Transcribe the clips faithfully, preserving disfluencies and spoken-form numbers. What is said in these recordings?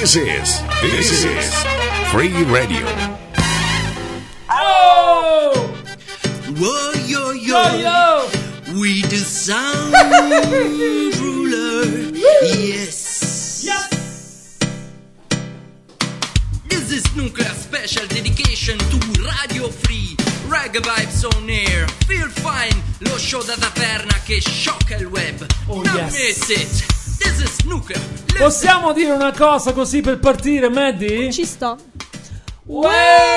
This is, this is Free Radio. Oh! Whoa, yo, yo, Yo, yo! we the sound ruler, yes. Yep. This is Nuclear Special dedication to Radio Free, Reggae Vibes on Air, Feel Fine, lo show da taverna che sciocca il web. Oh, Don't yes. miss it. This is Nuclear. Listen. Possiamo dire una cosa così per partire, Maddie? Ci sto. Uè!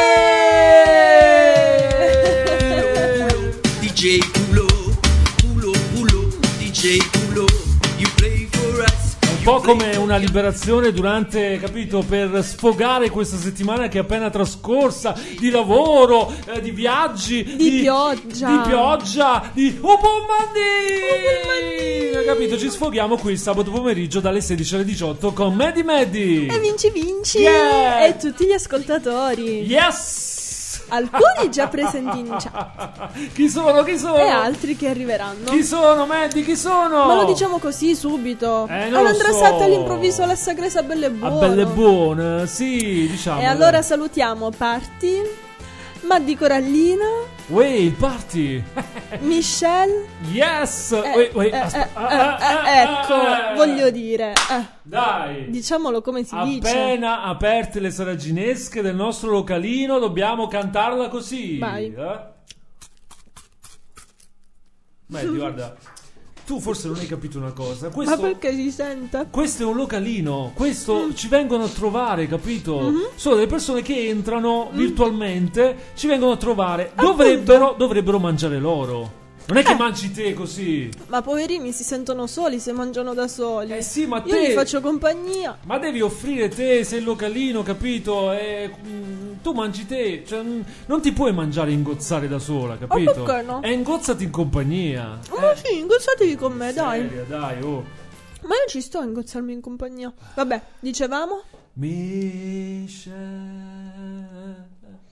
D J Pulo, Pulo, Pulo, D J Pulo, you play for us. Un po' come una liberazione durante, capito, per sfogare questa settimana che è appena trascorsa, di lavoro, eh, di viaggi, Di pioggia. di pioggia, di Upomandi! Capito, ci sfoghiamo qui il sabato pomeriggio dalle sedici alle diciotto con Maddie Maddie. E vinci vinci. Yeah. E tutti gli ascoltatori. Yes! Alcuni già presenti in chat. Chi sono? Chi sono? E altri che arriveranno. Chi sono, Maddie? Chi sono? Ma lo diciamo così subito. Eh, non lo All'Andrea so. Sette all'improvviso la sagresa bella e Ah, buona. bella e buona, sì, diciamo. E allora salutiamo Party, Maddi Corallina, Uè, il party! Michelle. Yes! Eh, Uè, uè, eh, aspe- eh, ah, eh, ah, ah, eh, ecco, ah, ah. voglio dire. eh, Dai! Diciamolo come si dice. Appena aperte le saraginesche del nostro localino, dobbiamo cantarla così. Vai. Eh? Beh, guarda, tu forse non hai capito una cosa. Questo, Ma perché si sente? questo è un localino. Questo Mm. ci vengono a trovare, capito? Mm-hmm. Sono delle persone che entrano Mm. virtualmente, ci vengono a trovare. Dovrebbero, dovrebbero mangiare loro. Non è che mangi te così. Ma poverini si sentono soli se mangiano da soli. Eh sì, ma Io te gli faccio compagnia. Ma devi offrire te, sei il localino, capito? E, mm, tu mangi te, cioè, mm, non ti puoi mangiare e ingozzare da sola, capito? perché no? E ingozzati in compagnia. Ma Eh, sì, ingozzatevi con me, dai. seria, dai, oh. Ma io ci sto a ingozzarmi in compagnia. Vabbè, dicevamo? Michelle.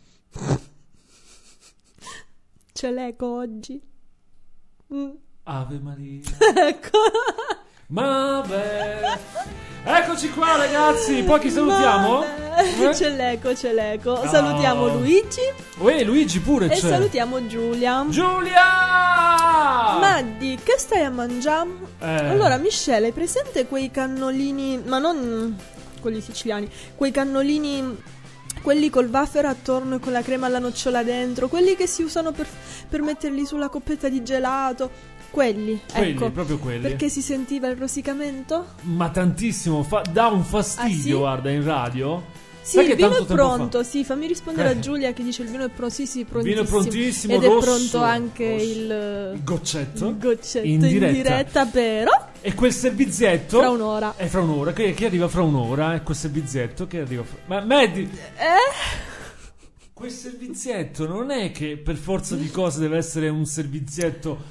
C'è l'eco oggi. Mm. Ave Maria. Ecco. Vabbè. Eccoci qua, ragazzi. Poi chi salutiamo? Vabbè. Eh? C'è l'eco, c'è l'eco. Oh. Salutiamo Luigi Uè, Luigi pure e c'è. salutiamo Giulia. Giulia! Maddi, che stai a mangiare? Eh. Allora, Michelle, hai presente quei cannolini, ma non quelli siciliani, quei cannolini, quelli col wafer attorno e con la crema alla nocciola dentro, quelli che si usano per, per metterli sulla coppetta di gelato, quelli, Quelli, ecco. proprio quelli. Perché si sentiva il rosicamento? Ma tantissimo, fa- dà un fastidio, Ah, sì? guarda, in radio. Sì, Sai il che vino tanto è tempo pronto, sì, fammi rispondere Eh. a Giulia che dice il vino è pronto, sì, sì, Il prontissimo. vino è prontissimo, Ed rosso, è pronto anche rosso. il, Il goccetto. il goccetto in in diretta. diretta, però E quel servizietto fra un'ora. è fra un'ora, che, che arriva fra un'ora, è quel servizietto che arriva fra... Ma Maddie, Eh? quel servizietto non è che per forza di cose deve essere un servizietto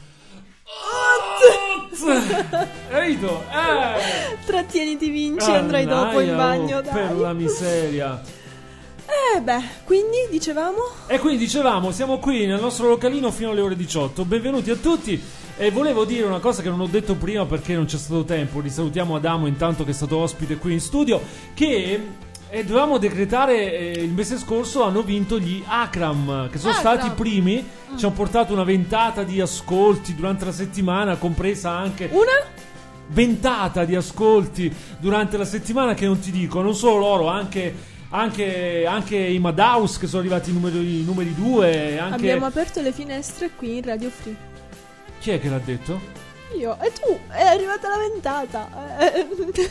capito? Eh. Trattieniti vinci, andrai dopo in Annaia, bagno, oh, dai. per la miseria. Eh beh, quindi dicevamo? E quindi dicevamo, siamo qui nel nostro localino fino alle ore diciotto. Benvenuti a tutti. E volevo dire una cosa che non ho detto prima perché non c'è stato tempo. Risalutiamo Adamo intanto che è stato ospite qui in studio. Che eh, dovevamo decretare eh, il mese scorso hanno vinto gli Akram, che sono Akram. stati i primi. Ci hanno portato una ventata di ascolti durante la settimana, compresa anche Una? ventata di ascolti durante la settimana, che non ti dico, non solo loro, anche anche, anche i Madaus che sono arrivati i numeri, i numeri due, anche... Abbiamo aperto le finestre qui in Radio Free. Chi è che l'ha detto? Io e tu, è arrivata la ventata. Eh.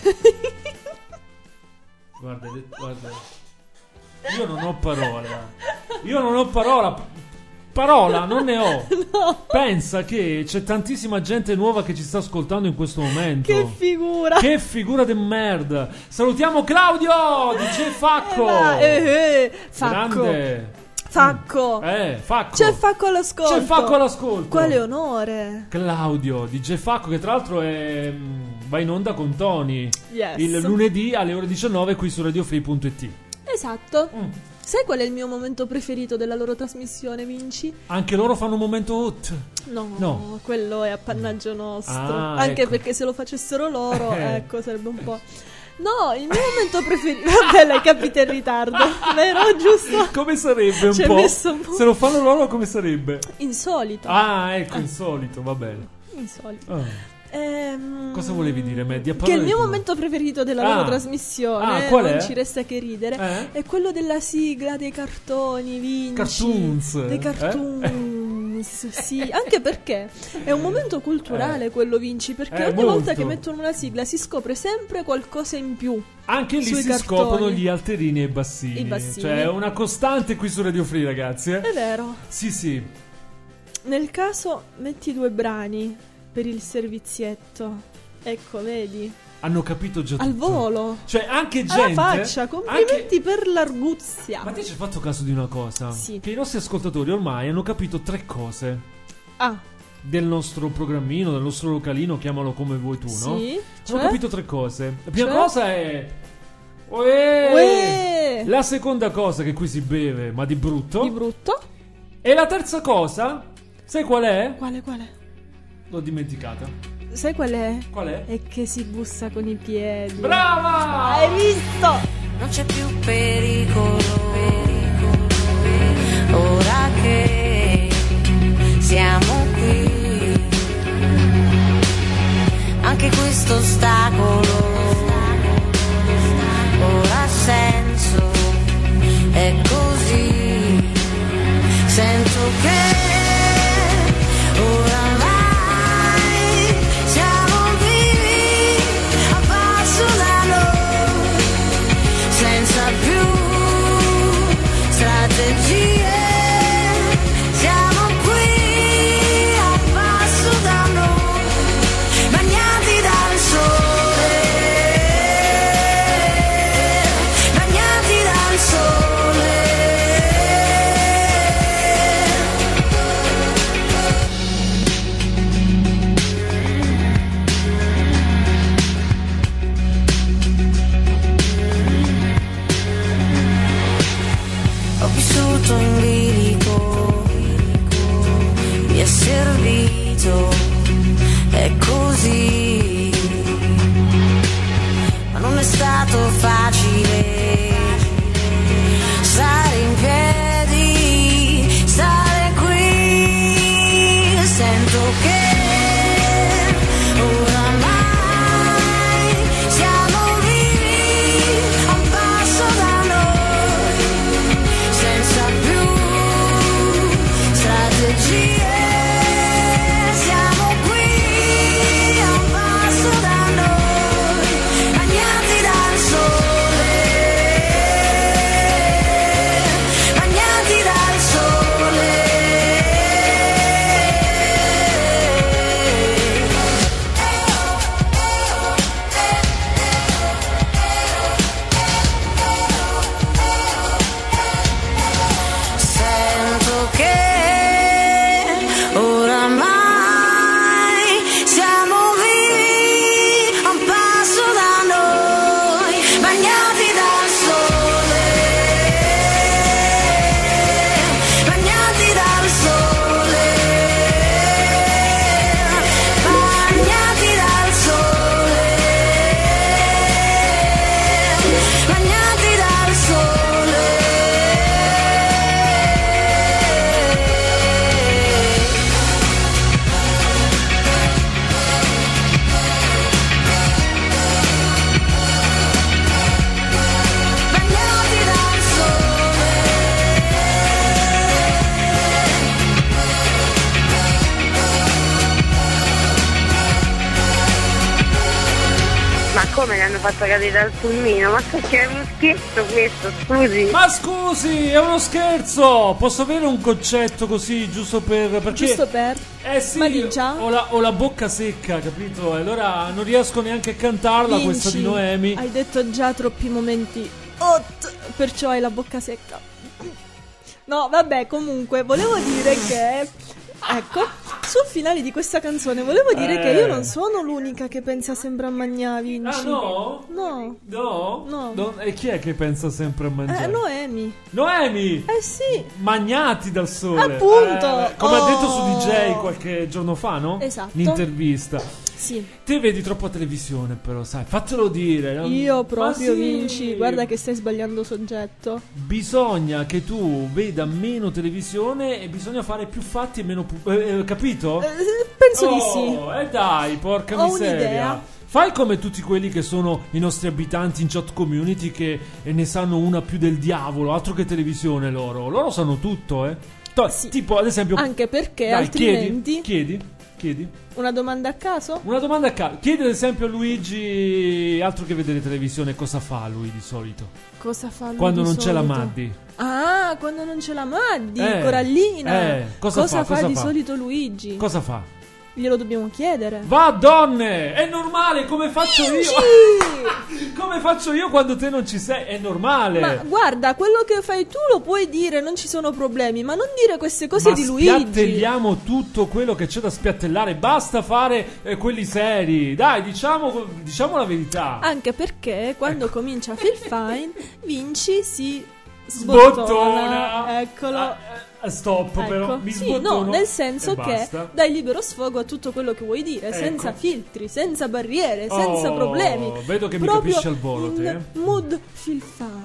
Guarda, de- guarda, io non ho parola, io non ho parola, parola non ne ho. No. Pensa che c'è tantissima gente nuova che ci sta ascoltando in questo momento. Che figura. Che figura de merda. Salutiamo Claudio D J Facco. Eh, va, eh, eh. Facco. Grande. Facco. Eh, Facco. C'è il Facco all'ascolto. C'è il Facco all'ascolto. Quale onore. Claudio D J Facco, che tra l'altro è, mh, va in onda con Tony Yes. il lunedì alle ore diciannove qui su radiofree punto it. Esatto. Mm. Sai qual è il mio momento preferito della loro trasmissione, Vinci? Anche loro fanno un momento hot. No, No. quello è appannaggio nostro. Ah, Anche ecco. perché se lo facessero loro, Eh. ecco, sarebbe un po'. No, il mio momento preferito. Vabbè, l'hai capito in ritardo, vero? Giusto? Come sarebbe un Ci hai po'? messo un po'. Se lo fanno loro, come sarebbe? Insolito. Ah, ecco, insolito, va bene. Insolito. Ah. Ehm, Cosa volevi dire, Maddie? Che il mio tu. momento preferito della Ah. loro trasmissione, Ah, qual non è? ci resta che ridere, Eh? è quello della sigla dei cartoni vinci. Cartoons, Dei eh? cartoons, sì, anche perché è un momento culturale Eh. quello vinci, perché Eh, ogni molto. volta che mettono una sigla si scopre sempre qualcosa in più. Anche lì Sui si cartoni. scoprono gli alterini e i bassini. I bassini. Cioè, è una costante qui su Radio Free, ragazzi. Eh? È vero. Sì, sì. Nel caso metti due brani per il servizietto. Ecco, vedi? Hanno capito già Al tutto. volo. Cioè, anche Alla gente. faccia, complimenti anche- per l'arguzia. Ma te ci hai fatto caso di una cosa? Sì. Che i nostri ascoltatori ormai hanno capito tre cose Ah, del nostro programmino, del nostro localino, chiamalo come vuoi tu, no? sì. Hanno Cioè? capito tre cose. La prima Cioè? cosa è. Uè! Uè! La seconda cosa che qui si beve, ma di brutto. Di brutto? E la terza cosa, sai qual è? Quale, quale? L'ho dimenticata. Sai qual è? Qual è? È che si bussa con i piedi. Brava! Hai visto? Non c'è più pericolo, pericolo, ora che siamo qui. Anche questo ostacolo ora ha senso, è così. Sento che oramai siamo vivi a passo da noi, senza più strategie. Siamo qui a passo da noi, bagnati dal sole, bagnati dal sole. Ho vissuto in bilico, mi è servito, è così, ma non è stato facile stare in piedi, stare qui. Sento che oramai siamo vivi a un passo da noi, senza più strategie. Siamo qui a un passo da noi, bagnati dal sole, bagnati dal sole. Sento che oramai siamo vivi a un passo da noi, bagnati dal sole, bagnati dal sole, bagnati dal sole, bagnati dal sole. Bagnati dal sole. Ma come ne hanno fatto cadere al pulmino? Ma perché è uno scherzo questo, scusi. Ma scusi, è uno scherzo! Posso avere un concetto così, giusto per. Perché. Giusto per... Eh sì, Ma di già? ho la, ho la bocca secca, capito? E allora non riesco neanche a cantarla Vinci. questa di Noemi. Hai detto già troppi momenti hot, perciò hai la bocca secca. No, vabbè, comunque, volevo dire che... Ecco, sul finale di questa canzone volevo dire Eh. che io non sono l'unica che pensa sempre a Magnà, Vinci. Ah no? No. No? No. Non- E chi è che pensa sempre a mangiare? Eh, Noemi. Noemi! Eh sì. Magnati dal sole. Appunto. Eh, come ha detto su Oh. D J qualche giorno fa, no? Esatto. L'intervista. Sì. Te vedi troppa televisione, però, sai, fatelo dire. no? Io Ma proprio, sì. Vinci, guarda che stai sbagliando soggetto. Bisogna che tu veda meno televisione e bisogna fare più fatti e meno pu- eh, eh, capito? Eh, penso di Oh, sì. eh dai, porca Ho miseria. un'idea. Fai come tutti quelli che sono i nostri abitanti in chat community che eh, ne sanno una più del diavolo, altro che televisione loro. Loro sanno tutto, eh. To- Sì. Tipo, ad esempio, Anche perché dai, altrimenti... chiedi, chiedi, chiedi. Una domanda a caso? Una domanda a caso. Chiedi ad esempio a Luigi, altro che vedere televisione, cosa fa lui di solito? Cosa fa lui Quando di non c'è la solito? Maddi. Ah, quando non c'è la Maddi, Eh, Corallina. eh, cosa fa, fa cosa di fa? solito Luigi? Cosa fa? Glielo dobbiamo chiedere. Va donne! È normale, come faccio io? Sì! Come faccio io quando te non ci sei? È normale. Ma guarda, quello che fai tu lo puoi dire, non ci sono problemi, ma non dire queste cose Ma di Luigi. spiattelliamo tutto quello che c'è da spiattellare. Basta fare eh, quelli seri. Dai, diciamo, diciamo la verità. Anche perché quando Ecco. comincia Phil Fine, Vinci si sbottona. Sbottona. Eccolo. Ah, eh, stop, Ecco. però. Mi Sì, sbottono no, nel e senso che basta. dai libero sfogo a tutto quello che vuoi dire, Ecco. senza filtri, senza barriere, senza Oh, problemi. vedo che mi Proprio capisci al volo, in te. mood Phil Fine.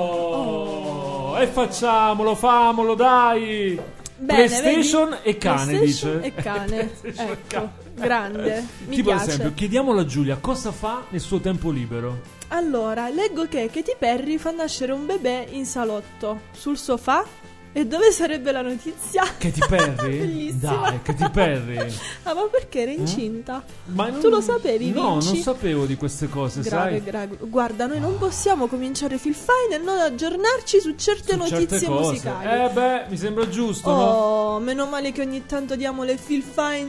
Oh, e facciamolo, famolo, dai. Bene, PlayStation vedi? e cane, PlayStation dice. e cane. PlayStation e Ecco, cane. grande, mi tipo ad piace. esempio, chiediamolo a Giulia cosa fa nel suo tempo libero. Allora, leggo che Katy Perry fa nascere un bebè in salotto, sul sofà. E dove sarebbe la notizia? Katy Perry? Bellissima. Dai, Katy Perry. Ah, ma perché era incinta? Ma non- Tu lo sapevi, No, Vinci? non sapevo di queste cose, Grave, sai. grave. Guarda, noi non possiamo cominciare Phil Fine e non aggiornarci su certe Su notizie certe cose. musicali. Eh beh, mi sembra giusto, no? Oh, meno male che ogni tanto diamo le Phil Fine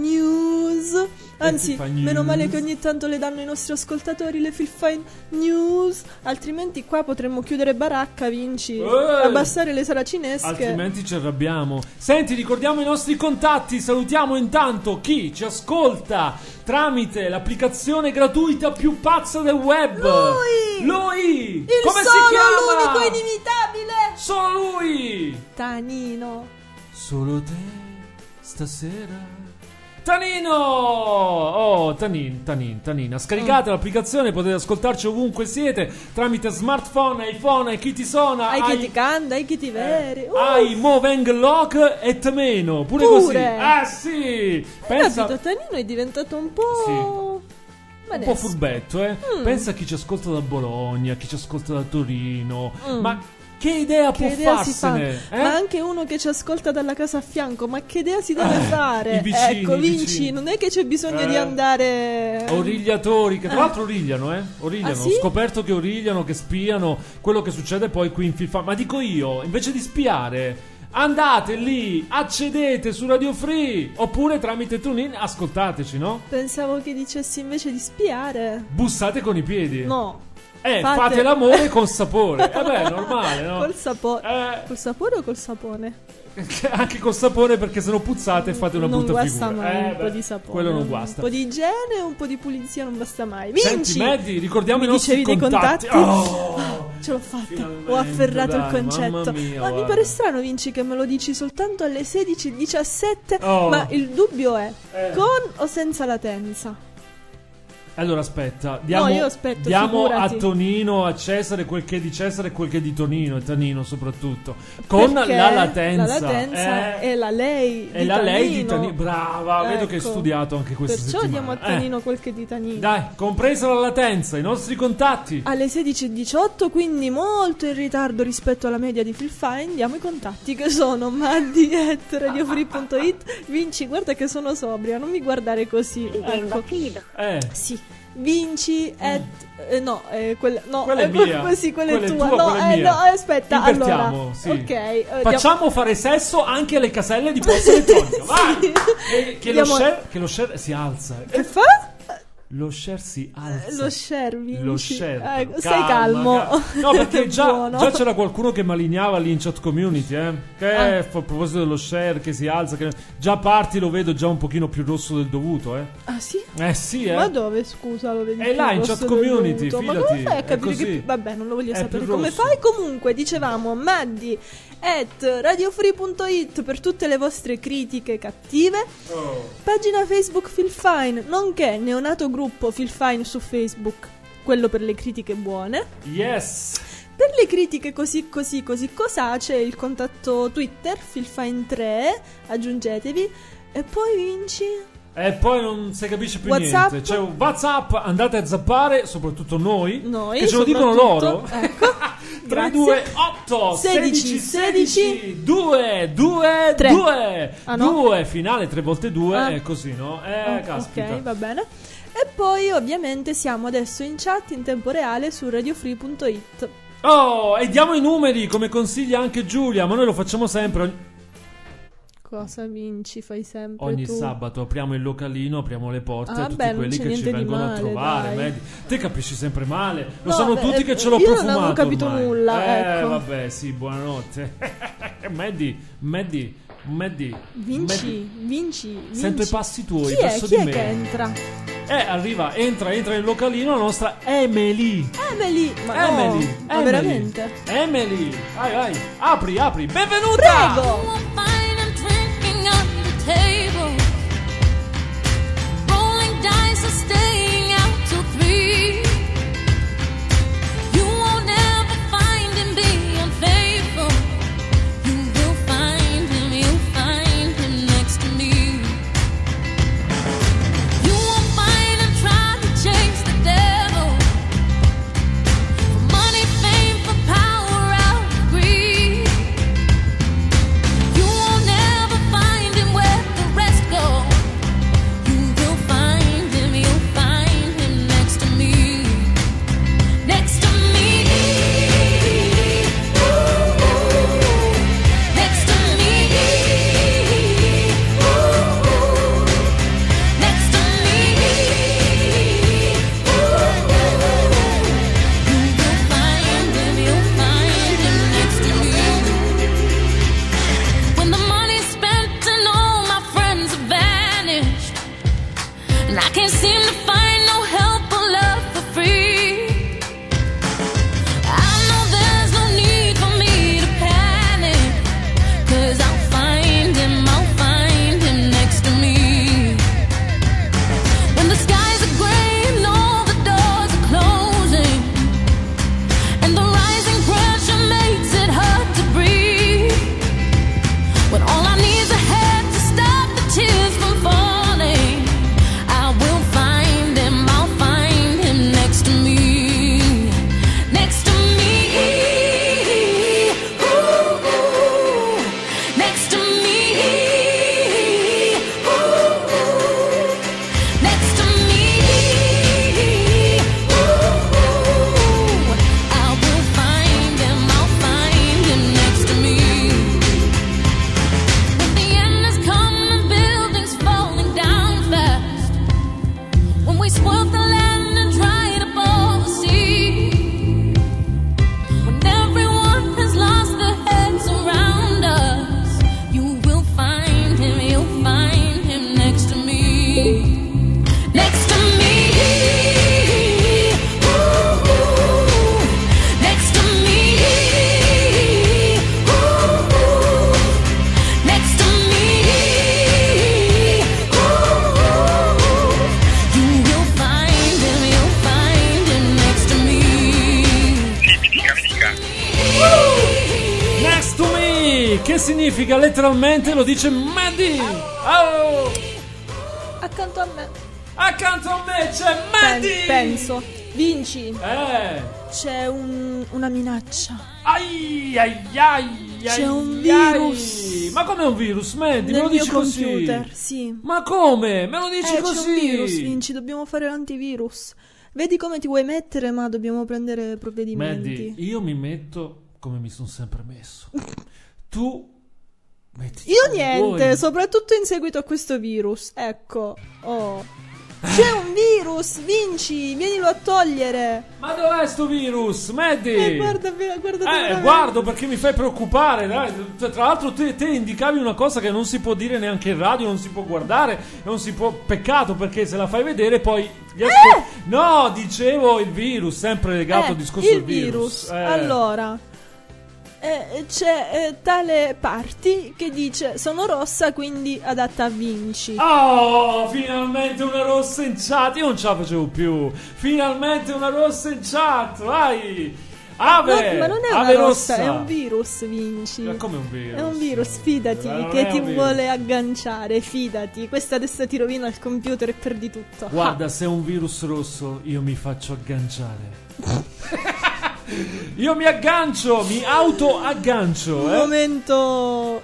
News. Anzi, Phil Fine meno News. male che ogni tanto le danno i nostri ascoltatori le Phil Fine News. Altrimenti qua potremmo chiudere baracca, Vinci. Eh. Abbassare le saracinesche. Altrimenti ci arrabbiamo. Senti, ricordiamo i nostri contatti. Salutiamo intanto chi ci ascolta tramite l'applicazione gratuita più pazza del web. Lui! Lui! Il Come solo, si chiama? l'unico, inimitabile Solo lui! Tanino. Solo te stasera. Tanino! Oh, Tanin, Tanin, Tanina. Scaricate l'applicazione, potete ascoltarci ovunque siete tramite smartphone, iPhone, e chi ti suona. Hai che ti canta, hai che ti veri. Uh, Hai Moveng Lock e Temeno. Pure, Pure. così. Ah, sì! hai Pensa. capito, Tanino è diventato un po'... Ma Un po' adesso- furbetto, eh? Mm. Pensa a chi ci ascolta da Bologna, chi ci ascolta da Torino. Mm. Ma che idea Che può idea si fa? farsene? Eh? Ma anche uno che ci ascolta dalla casa a fianco, ma che idea si deve fare? i vicini, ecco, i Vinci, vicini. non è che c'è bisogno Eh. di andare... Origliatori, che tra l'altro origliano, eh? Origliano. Ah, sì? Ho scoperto che origliano, che spiano quello che succede poi qui in FIFA. Ma dico io, invece di spiare, andate lì, accedete su Radio Free oppure tramite TuneIn, ascoltateci, no? Pensavo che dicessi invece di spiare. Bussate con i piedi. No. Eh, fate- fate l'amore col sapore. Eh beh, è normale, no? Col sapore. Eh, Col sapore o col sapone? anche col sapore, perché se no puzzate e fate una non brutta guasta figura. mai Eh, un beh, po' di sapone. quello non guasta. Un po' di igiene e un po' di pulizia non basta mai. Vinci! Senti, Maddie, ricordiamo Mi i nostri dicevi dei contatti. contatti? Oh! Ce l'ho fatta, Finalmente, ho afferrato dai, il concetto. mamma mia, ma mi guarda. pare strano, Vinci, che me lo dici soltanto alle sedici e diciassette. Oh. Ma il dubbio è Eh. con o senza latenza? Allora aspetta, diamo, No, io aspetto, diamo a figurati. Tonino, a Cesare quel che è di Cesare e quel che è di Tonino, e Tanino soprattutto. Con Perché la latenza. La latenza eh, è la lei è di la lei di Tanino. Tanino. Brava, vedo che hai Ecco. studiato anche questa Perciò settimana. diamo a Tanino quel che è di Tanino. Eh, dai, compresa la latenza, i nostri contatti. Alle sedici e diciotto, quindi molto in ritardo rispetto alla media di Phil Fine, diamo i contatti che sono Maddi at radiofree punto it. Vinci, guarda che sono sobria, non mi guardare così. Ecco. Eh, Sì. Vinci at eh, no, eh, quella no, Quella è eh, que- mia. que- sì, quella, Quella è è tua. tua, No, quella è eh, mia. no, eh, aspetta, Invertiamo, allora. sì. Ok, eh, diamo- facciamo fare sesso anche alle caselle di posta elettronica. Vai! Sì. E che, lo Diamo- share, che lo share si alza. Che Eh, fa? lo share si alza. Lo share, vinci. Lo share. Eh, stai calmo. calma. No, perché già, Buono. già c'era qualcuno che malignava lì in chat community, eh? Che Ah. a proposito dello share che si alza, che già parti lo vedo già un pochino più rosso del dovuto, eh? Ah sì? Eh sì, eh. Ma dove, scusa, lo vedi È più là in rosso chat del community, dovuto? Ma fidati, come fai a è capire così. che... Vabbè, non lo voglio È sapere più come rosso. fai. Comunque, dicevamo, Maddi at radiofree punto it per tutte le vostre critiche cattive. Oh. Pagina Facebook Feel Fine, nonché neonato gruppo Feel Fine su Facebook, quello per le critiche buone. Yes. Per le critiche così così così cosà c'è il contatto Twitter Feelfine tre, aggiungetevi e poi vinci. E poi non si capisce più WhatsApp. niente. C'è un WhatsApp, andate a zappare, soprattutto noi. Noi, che ce lo dicono loro. soprattutto. Ecco. tre Grazie. due otto sedici, sedici due due tre. due Ah, no? due finale tre volte due Ah. è così, no? Eh, Oh, caspita. ok, va bene. E poi ovviamente siamo adesso in chat in tempo reale su radiofree punto it. Oh, e diamo i numeri come consiglia anche Giulia, ma noi lo facciamo sempre ogni, Cosa vinci? Fai sempre ogni tu. sabato. Apriamo il localino, apriamo le porte Ah, a tutti beh, non quelli c'è che ci niente di vengono male, a trovare. dai. Vedi? Te capisci sempre male. Lo No, sanno beh, tutti che ce l'ho io non profumato. avevo capito ormai. nulla, Eh, ecco. vabbè, sì, buonanotte. Maddie, Maddie, Maddie. Vinci, Maddie. vinci, vinci. Sento i passi tuoi Chi è? verso Chi di è me. che entra? Eh, arriva, entra, entra nel localino la nostra Emily. Emily. Ma Emily, no, ma Emily. veramente? Emily, vai, vai, apri, apri, benvenuta! Prego. Fine and drinking on the table. Rolling dice or staying out till three. You won't ever find him be unfaithful. You will find him, you'll find him next to me. You won't find him trying to chase the devil. For money, fame, for power, out of greed. You won't ever find him where the rest go. You will find him, you'll find him next to me. Next to me. Ooh, next to me. Ooh, next to me. Ooh, you will find him, you'll find him next to me. When the money's spent and all my friends have vanished, and I can't seem to find no help or love for free, I know there's no need for me to panic, 'cause I'll find him, I'll find him next to me. When the skies are gray and all the doors are closing, and the rising pressure makes it hard to breathe, when all I need is a hand to stop the tears from falling, I will find him, I'll find him next to me. Next to me. Ooh, next to me. Ooh, next to me. Ooh, I will find him, I'll find him next to me. When the end has come and buildings falling down fast, when we spoiled the land and dried up all the sea, when everyone has lost their heads around us, you will find him, you'll find him next to me. Next to me. Ooh, next to me. Ooh, next to me. Ooh, you will find him, you'll find him next to me. Next to me, che significa letteralmente, lo dice Maddie. Oh, Accanto a me. accanto a me c'è Pen- Maddie. penso. Vinci. Eh. C'è un, una minaccia. Ai ai ai C'è ai, un ai. virus. Ma come un virus, Maddie? Me Nel lo mio dici così? computer, sì. Ma come? Me lo dici Eh, così? c'è un virus, Vinci, dobbiamo fare l'antivirus. Vedi come ti vuoi mettere, ma dobbiamo prendere provvedimenti. Maddie, io mi metto come mi sono sempre messo. Tu metti Io come niente, vuoi. soprattutto in seguito a questo virus. Ecco. Oh. C'è un virus, vinci, vienilo a togliere. Ma dov'è sto virus, Maddie? Eh, guarda, guarda, Eh, guarda. guardo perché mi fai preoccupare, dai. Cioè, tra l'altro te, te indicavi una cosa che non si può dire neanche in radio, non si può guardare, non si può... Peccato, perché se la fai vedere poi... gli ascol- No, dicevo il virus, sempre legato Eh, al discorso il del virus. virus. Eh. Allora, eh, c'è eh, tale party che dice sono rossa, quindi adatta a Vinci. Oh, finalmente una rossa in chat. Io non ce la facevo più. Finalmente una rossa in chat, vai. Ave, No, ma non è Ave una rossa, rossa. è un virus, Vinci. Ma come un virus? È un virus, fidati, Ma non che è ti un virus. vuole agganciare, fidati. Questa adesso ti rovina il computer e perdi tutto. Guarda, se è un virus rosso, io mi faccio agganciare. Io mi aggancio, mi auto aggancio, Un eh. momento.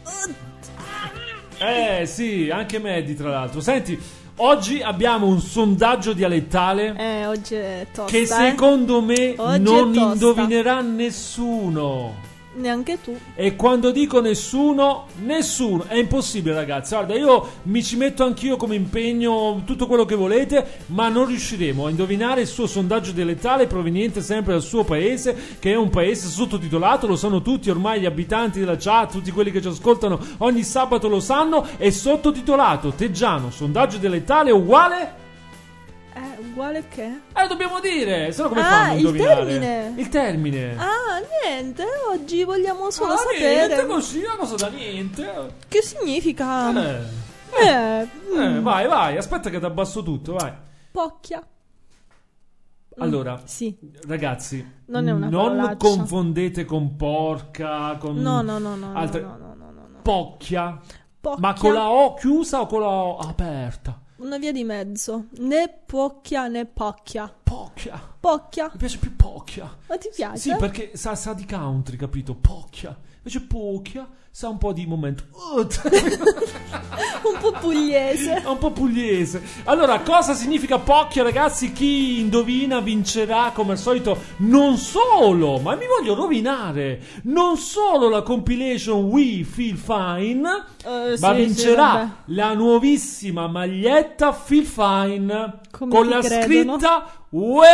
Eh, sì, anche Maddie tra l'altro. Senti, oggi abbiamo un sondaggio dialettale Eh, oggi è tosta. che eh. secondo me Oggi non è tosta. indovinerà nessuno. Neanche tu. E quando dico nessuno, nessuno, è impossibile, ragazzi. Guarda, io mi ci metto anch'io come impegno, tutto quello che volete, ma non riusciremo a indovinare il suo sondaggio dialettale proveniente sempre dal suo paese, che è un paese sottotitolato, lo sanno tutti ormai gli abitanti della chat, tutti quelli che ci ascoltano ogni sabato lo sanno, è sottotitolato. Teggiano, sondaggio dialettale uguale? Eh, uguale che? Eh, lo dobbiamo dire, se no come Ah, fanno a il indovinare? termine. Il termine. Ah, niente, oggi vogliamo solo Ah, sapere niente, così, una cosa da niente. che significa Eh. eh, Eh, mm, vai, vai, aspetta che ti abbasso tutto, vai. pocchia. Allora, Sì. ragazzi, Non è una non parolaccia. confondete con porca, con No, no, no, no, altre... no, no, no, no, no. Pocchia. Pocchia. Ma con la O chiusa o con la O aperta? Una via di mezzo. Né pocchia né pocchia. Pocchia. Pocchia. Mi piace più pocchia. Ma ti piace? Sì, perché sa, sa di country, capito? Pocchia. Invece pocchia sa un po' di momento. Un po' pugliese. È un po' pugliese. Allora, cosa significa pocchia, ragazzi? Chi indovina vincerà come al solito. Non solo, ma mi voglio rovinare. Non solo la compilation We Feel Fine, Eh, ma sì, vincerà sì, vabbè. la nuovissima maglietta Feel Fine Come con ti la credono? scritta Uè!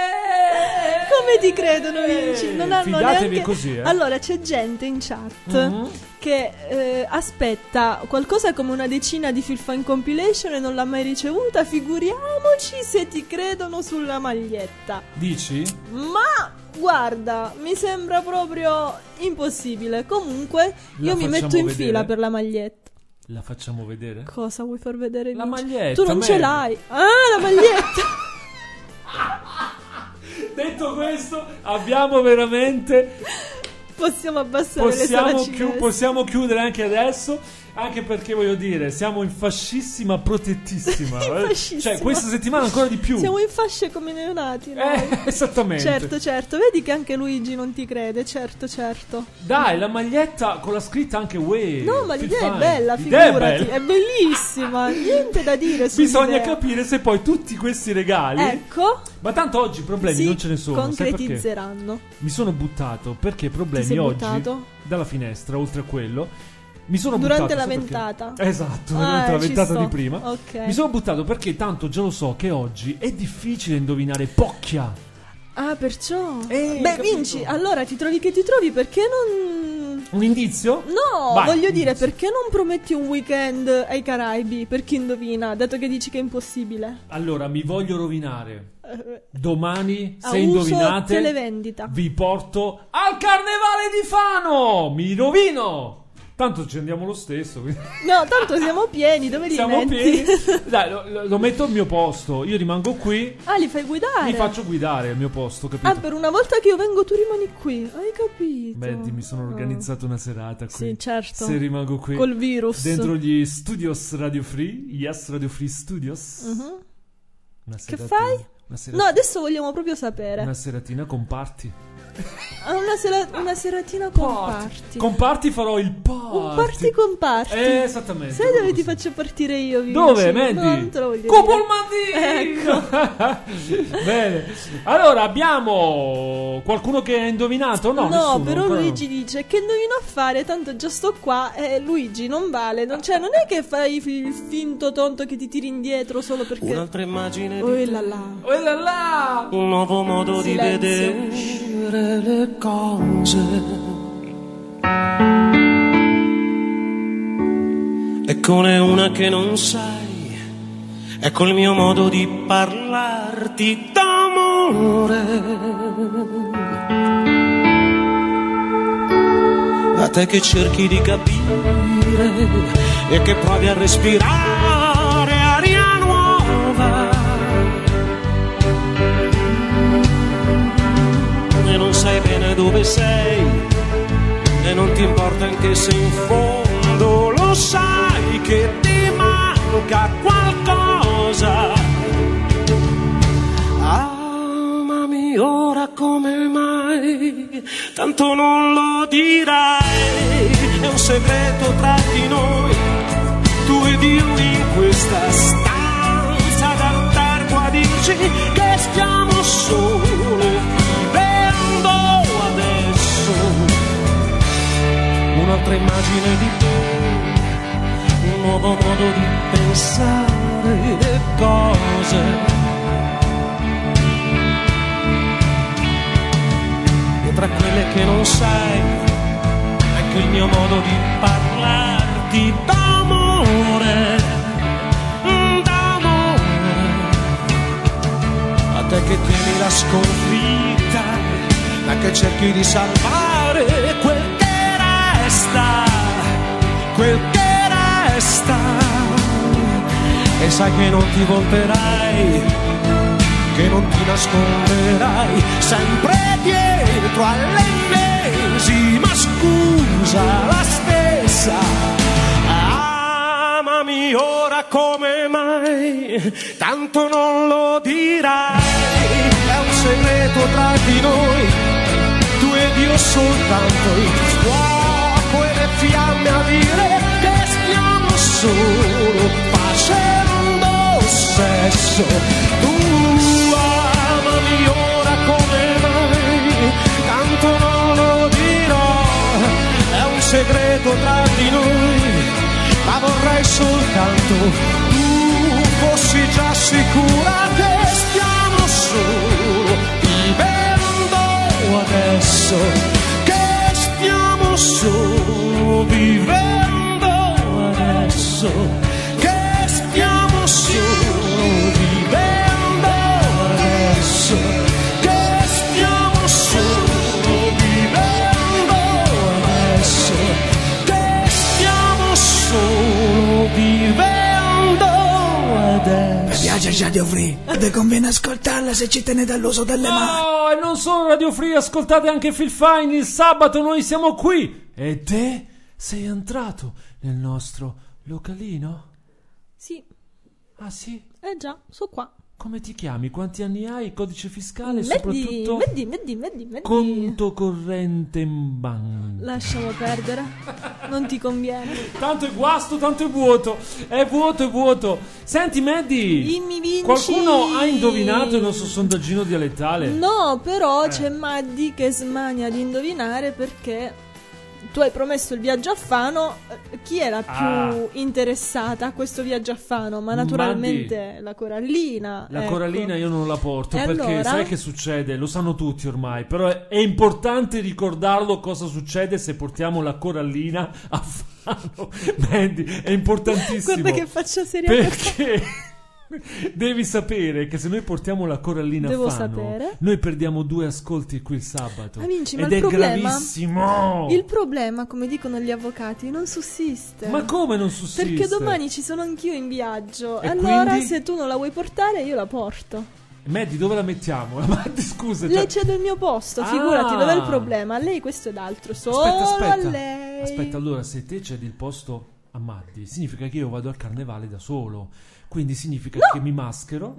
Come ti credono, Vinci? Non hanno Fidatevi neanche... così, eh. Allora, c'è gente in chat Mhm. che eh, aspetta qualcosa come una decina di Feel Fine compilation e non l'ha mai ricevuta. Figuriamoci se ti credono sulla maglietta. Dici? Ma guarda, mi sembra proprio impossibile. Comunque, La io mi facciamo metto in vedere? fila per la maglietta. La facciamo vedere? Cosa vuoi far vedere? La Vinci? maglietta, Tu non ce merda. l'hai. Ah, la maglietta. Detto questo, abbiamo veramente Possiamo abbassare le possiamo, saracine. chiu- possiamo chiudere anche adesso, anche perché voglio dire, siamo in fascissima protettissima. In eh. fascissima. Cioè, questa settimana ancora di più. Siamo in fasce come neonati, no? Eh, esattamente. Certo, certo. Vedi che anche Luigi non ti crede. Certo, certo. Dai, la maglietta con la scritta anche Way. No, ma Feel l'idea è Fine. bella, L'idea è figurati. bella. È bellissima. Niente da dire sull'idea. Bisogna capire se poi tutti questi regali. Ecco, Ma tanto oggi problemi si non ce ne sono. Sai perché? concretizzeranno. Mi sono buttato perché problemi sei oggi buttato? dalla finestra, oltre a quello. Mi sono Durante buttato la sai perché? ventata? Esatto, Ah, durante la ci ventata sto. di prima. Ok. Mi sono buttato perché tanto già lo so che oggi è difficile indovinare pocchia. Ah, perciò? Eh, Beh, capito. Vinci, allora ti trovi che ti trovi, perché non... Un indizio? No, Vai, voglio dire, indizio. perché non prometti un weekend ai Caraibi per chi indovina, dato che dici che è impossibile? Allora, mi voglio rovinare. Eh, Domani, a se uso indovinate, televendita. vi porto al Carnevale di Fano! Mi rovino! Tanto ci andiamo lo stesso. quindi- No, tanto siamo pieni, dove li Siamo metti? pieni. Dai, lo, lo- lo metto al mio posto. Io rimango qui. Ah, li fai guidare? Mi faccio guidare al mio posto, capito? Ah, per una volta che io vengo tu rimani qui, hai capito? Vedi, mi sono Ah. organizzato una serata qui. Sì, certo. Se rimango qui. Col virus. Dentro gli studios Radio Free, Yes Radio Free Studios. Mhm. Una Che seratina- fai? Una seratina, No, adesso vogliamo proprio sapere. una seratina con party. Ah, una, sera- una seratina con party. Con party farò il party. Un party con party. Eh, esattamente. Sai dove ti così. faccio partire io, Vinci? Dove, Mandy? No, non te lo voglio Cupol dire. Mandi! Ecco. Bene. Allora, abbiamo qualcuno che ha indovinato? No, No, nessuno, però ancora Luigi dice che indovino a fare, tanto già sto qua. E Luigi non vale, non, cioè, non è che fai il finto tonto che ti tiri indietro solo perché. Un'altra immagine Oh di là là. no. Oh là là! un nuovo modo Silenzio. di vedere le cose. Eccone una che non sai, ecco il mio modo di parlarti d'amore. A te che cerchi di capire e che provi a respirare aria nuova. E non sai bene dove sei, e non ti importa anche se in fondo lo sai che ti manca qualcosa. Amami ora come mai, tanto non lo dirai, è un segreto tra di noi, tu ed io in questa stanza d'albergo a dirci che stiamo solo. Un'altra immagine di te, un nuovo modo di pensare le cose. E tra quelle che non sai, ecco il mio modo di parlarti d'amore, d'amore. A te che temi la sconfitta, ma che cerchi di salvare quel quel che resta, e sai che non ti volterai, che non ti nasconderai, sempre dietro all'ennesima scusa, la stessa. Amami ora come mai, tanto non lo dirai, è un segreto tra di noi, tu ed io soltanto, il fuoco e le fiamme a dire che stiamo solo facendo sesso. Tu amami ora come mai, tanto non lo dirò, è un segreto tra di noi, ma vorrei soltanto tu fossi già sicura che stiamo solo vivendo adesso, che stiamo solo vivendo adesso, che stiamo solo vivendo adesso, che stiamo solo vivendo adesso, che stiamo solo vivendo adesso. Mi piace Radio Free, vi conviene ascoltarla se ci tenete all'uso delle mani. Oh, e non solo Radio Free, ascoltate anche Feel Fine. Il sabato noi siamo qui e te sei entrato nel nostro localino? Sì, Ah sì? eh già, so qua. Come ti chiami? Quanti anni hai? Codice fiscale? Vedi, Soprattutto vedi, vedi, vedi, vedi. conto corrente in banca. Lasciamo perdere, non ti conviene. Tanto è guasto, tanto è vuoto. È vuoto, è vuoto. Senti, Maddie, Dimmi, Vinci. qualcuno ha indovinato il nostro sondaggino dialettale? No, però Eh. c'è Maddi che smania di indovinare perché tu hai promesso il viaggio a Fano. eh, Chi era più Ah. interessata a questo viaggio a Fano? Ma naturalmente la Corallina. La ecco. Corallina io non la porto E perché allora? sai che succede? Lo sanno tutti ormai, però è, è importante ricordarlo cosa succede se portiamo la Corallina a Fano. Mandy, è importantissimo. Guarda che faccia seria. Perché devi sapere che se noi portiamo la Corallina Devo a Fano, sapere. noi perdiamo due ascolti qui il sabato. Ah, Vinci, ma ed il è problema- gravissimo. Il problema, come dicono gli avvocati, non sussiste. Ma come non sussiste? Perché domani ci sono anch'io in viaggio. E allora, quindi? se tu non la vuoi portare, io la porto. Maddie, dove la mettiamo? Maddie, scusa. Lei cioè- cede il mio posto, Ah. figurati, dov'è il problema? A lei questo ed altro, solo Aspetta, aspetta. a lei. Aspetta, allora, se te cedi il posto a Maddie, significa che io vado al carnevale da solo. Quindi significa che mi maschero. No,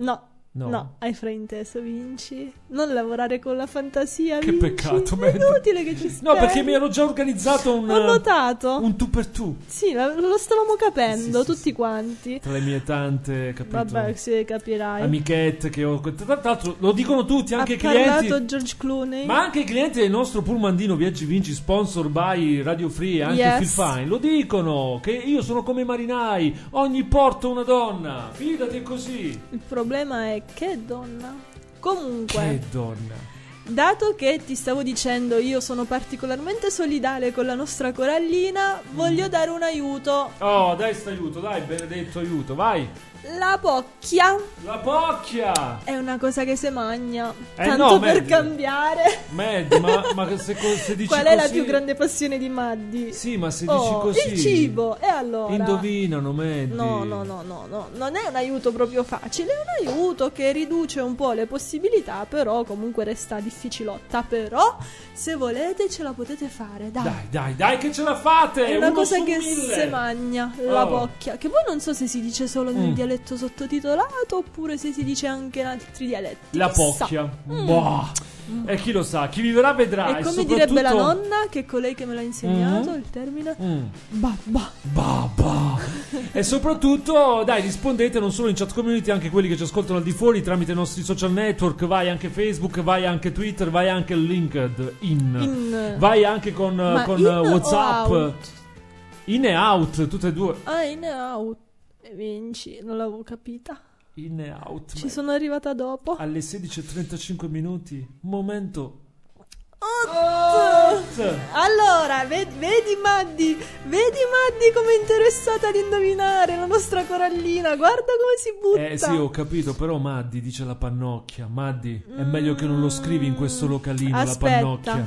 No. No, hai frainteso, Vinci. Non lavorare con la fantasia, Che Vinci. peccato, È Mandy. inutile che ci speri. No, perché mi ero già organizzato un Ho notato. un tu per tu Sì, la- lo stavamo capendo Sì, sì, tutti quanti. tra le mie tante, capito? Vabbè, sì, capirai. Amichette che ho. Tra l'altro lo dicono tutti, anche ha i clienti. parlato George Clooney. Ma anche i clienti del nostro Pullmandino Viaggi Vinci, sponsor by Radio Free e anche Yes. Feel Fine, lo dicono che io sono come i marinai, ogni porto una donna, fidati, è così. Il problema è che donna. Comunque, Che donna. dato che ti stavo dicendo io sono particolarmente solidale con la nostra corallina, voglio dare un aiuto. Oh, dai sto aiuto, dai, benedetto aiuto, vai. La pocchia La pocchia. è una cosa che se magna. Eh Tanto no, per Mandy. cambiare. Mandy, ma, ma se, se dici Qual è la così- più grande passione di Maddi? Sì, ma se dici Oh, così il cibo. E allora? indovinano, Mandy. No, no, no, no, no, non è un aiuto proprio facile, è un aiuto che riduce un po' le possibilità, però comunque resta difficilotta. Però, se volete, ce la potete fare, dai. Dai, dai, dai che ce la fate. È una uno cosa su che mille. se magna, la Oh. pocchia. Che poi non so se si dice solo nel Mm. dialetto sottotitolato oppure se si dice anche in altri dialetti. La chissà. pocchia. Mm. Boh. E chi lo sa, chi vivrà vedrà. E come soprattutto- direbbe la nonna, che è colei che me l'ha insegnato, Mm. il termine Mm. ba ba. Baba. E soprattutto, dai, rispondete non solo in chat community, anche quelli che ci ascoltano al di fuori tramite i nostri social network. Vai anche Facebook, vai anche Twitter, vai anche LinkedIn. In. Vai anche con, Ma con in eh, o WhatsApp. out? In e out, tutte e due. Ah, in e out. E vinci, non l'avevo capita. In e out. Ci ma- sono arrivata dopo. Alle sedici e trentacinque minuti. Momento. Out. Allora, ve- vedi Maddi, vedi Maddi come è interessata ad indovinare la nostra corallina. Guarda come si butta. Eh sì, ho capito, però Maddi dice la pannocchia. Maddi, è meglio che non lo scrivi in questo localino, Aspetta. la pannocchia.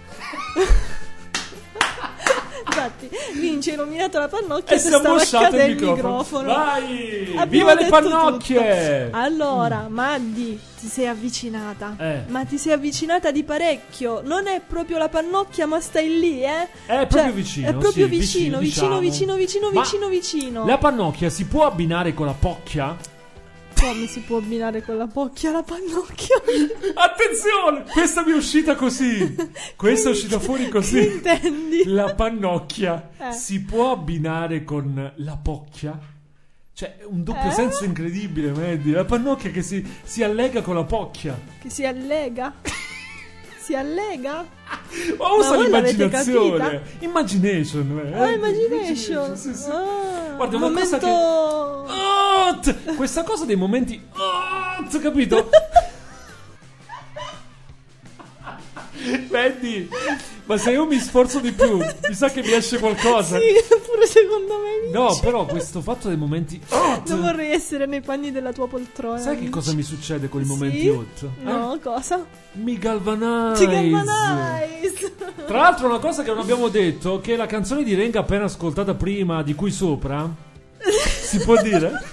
Infatti, Vinci ha nominato la pannocchia E e si è stava a ammosciato cadere il il microfono. microfono. Vai! Abbiamo Viva le detto pannocchie! tutto. Allora, Maddi, ti sei avvicinata. Eh. Ma ti sei avvicinata di parecchio. Non è proprio la pannocchia, ma stai lì, eh? È proprio Cioè, vicino, È proprio sì, vicino, vicino, diciamo. vicino, vicino, Ma vicino, vicino. La pannocchia si può abbinare con la pocchia? Come si può abbinare con la pocchia la pannocchia? Attenzione! Questa mi è uscita così. Questa è uscita fuori Che così. intendi? La pannocchia Eh. si può abbinare con la pocchia? Cioè, un doppio Eh? senso incredibile, Mandy. La pannocchia che si, si allega con la pocchia. Che si allega? Si allega? Ma usa voi l'avete l'immaginazione. capita? Imagination. eh. Ah, imagination. Sì, sì. Ah, Guarda, una momento... cosa che... Hot! Questa cosa dei momenti hot, capito? Mandy, ma se io mi sforzo di più, mi sa che mi esce qualcosa. Sì, pure secondo me. No, Vinci. però questo fatto dei momenti hot. Non vorrei essere nei panni della tua poltrona. Sai che Vinci. cosa mi succede con i momenti Sì? hot? Eh? No, cosa? Mi galvanize. Ti galvanize. Tra l'altro una cosa che non abbiamo detto, che la canzone di Renga appena ascoltata prima, di cui sopra, si può dire?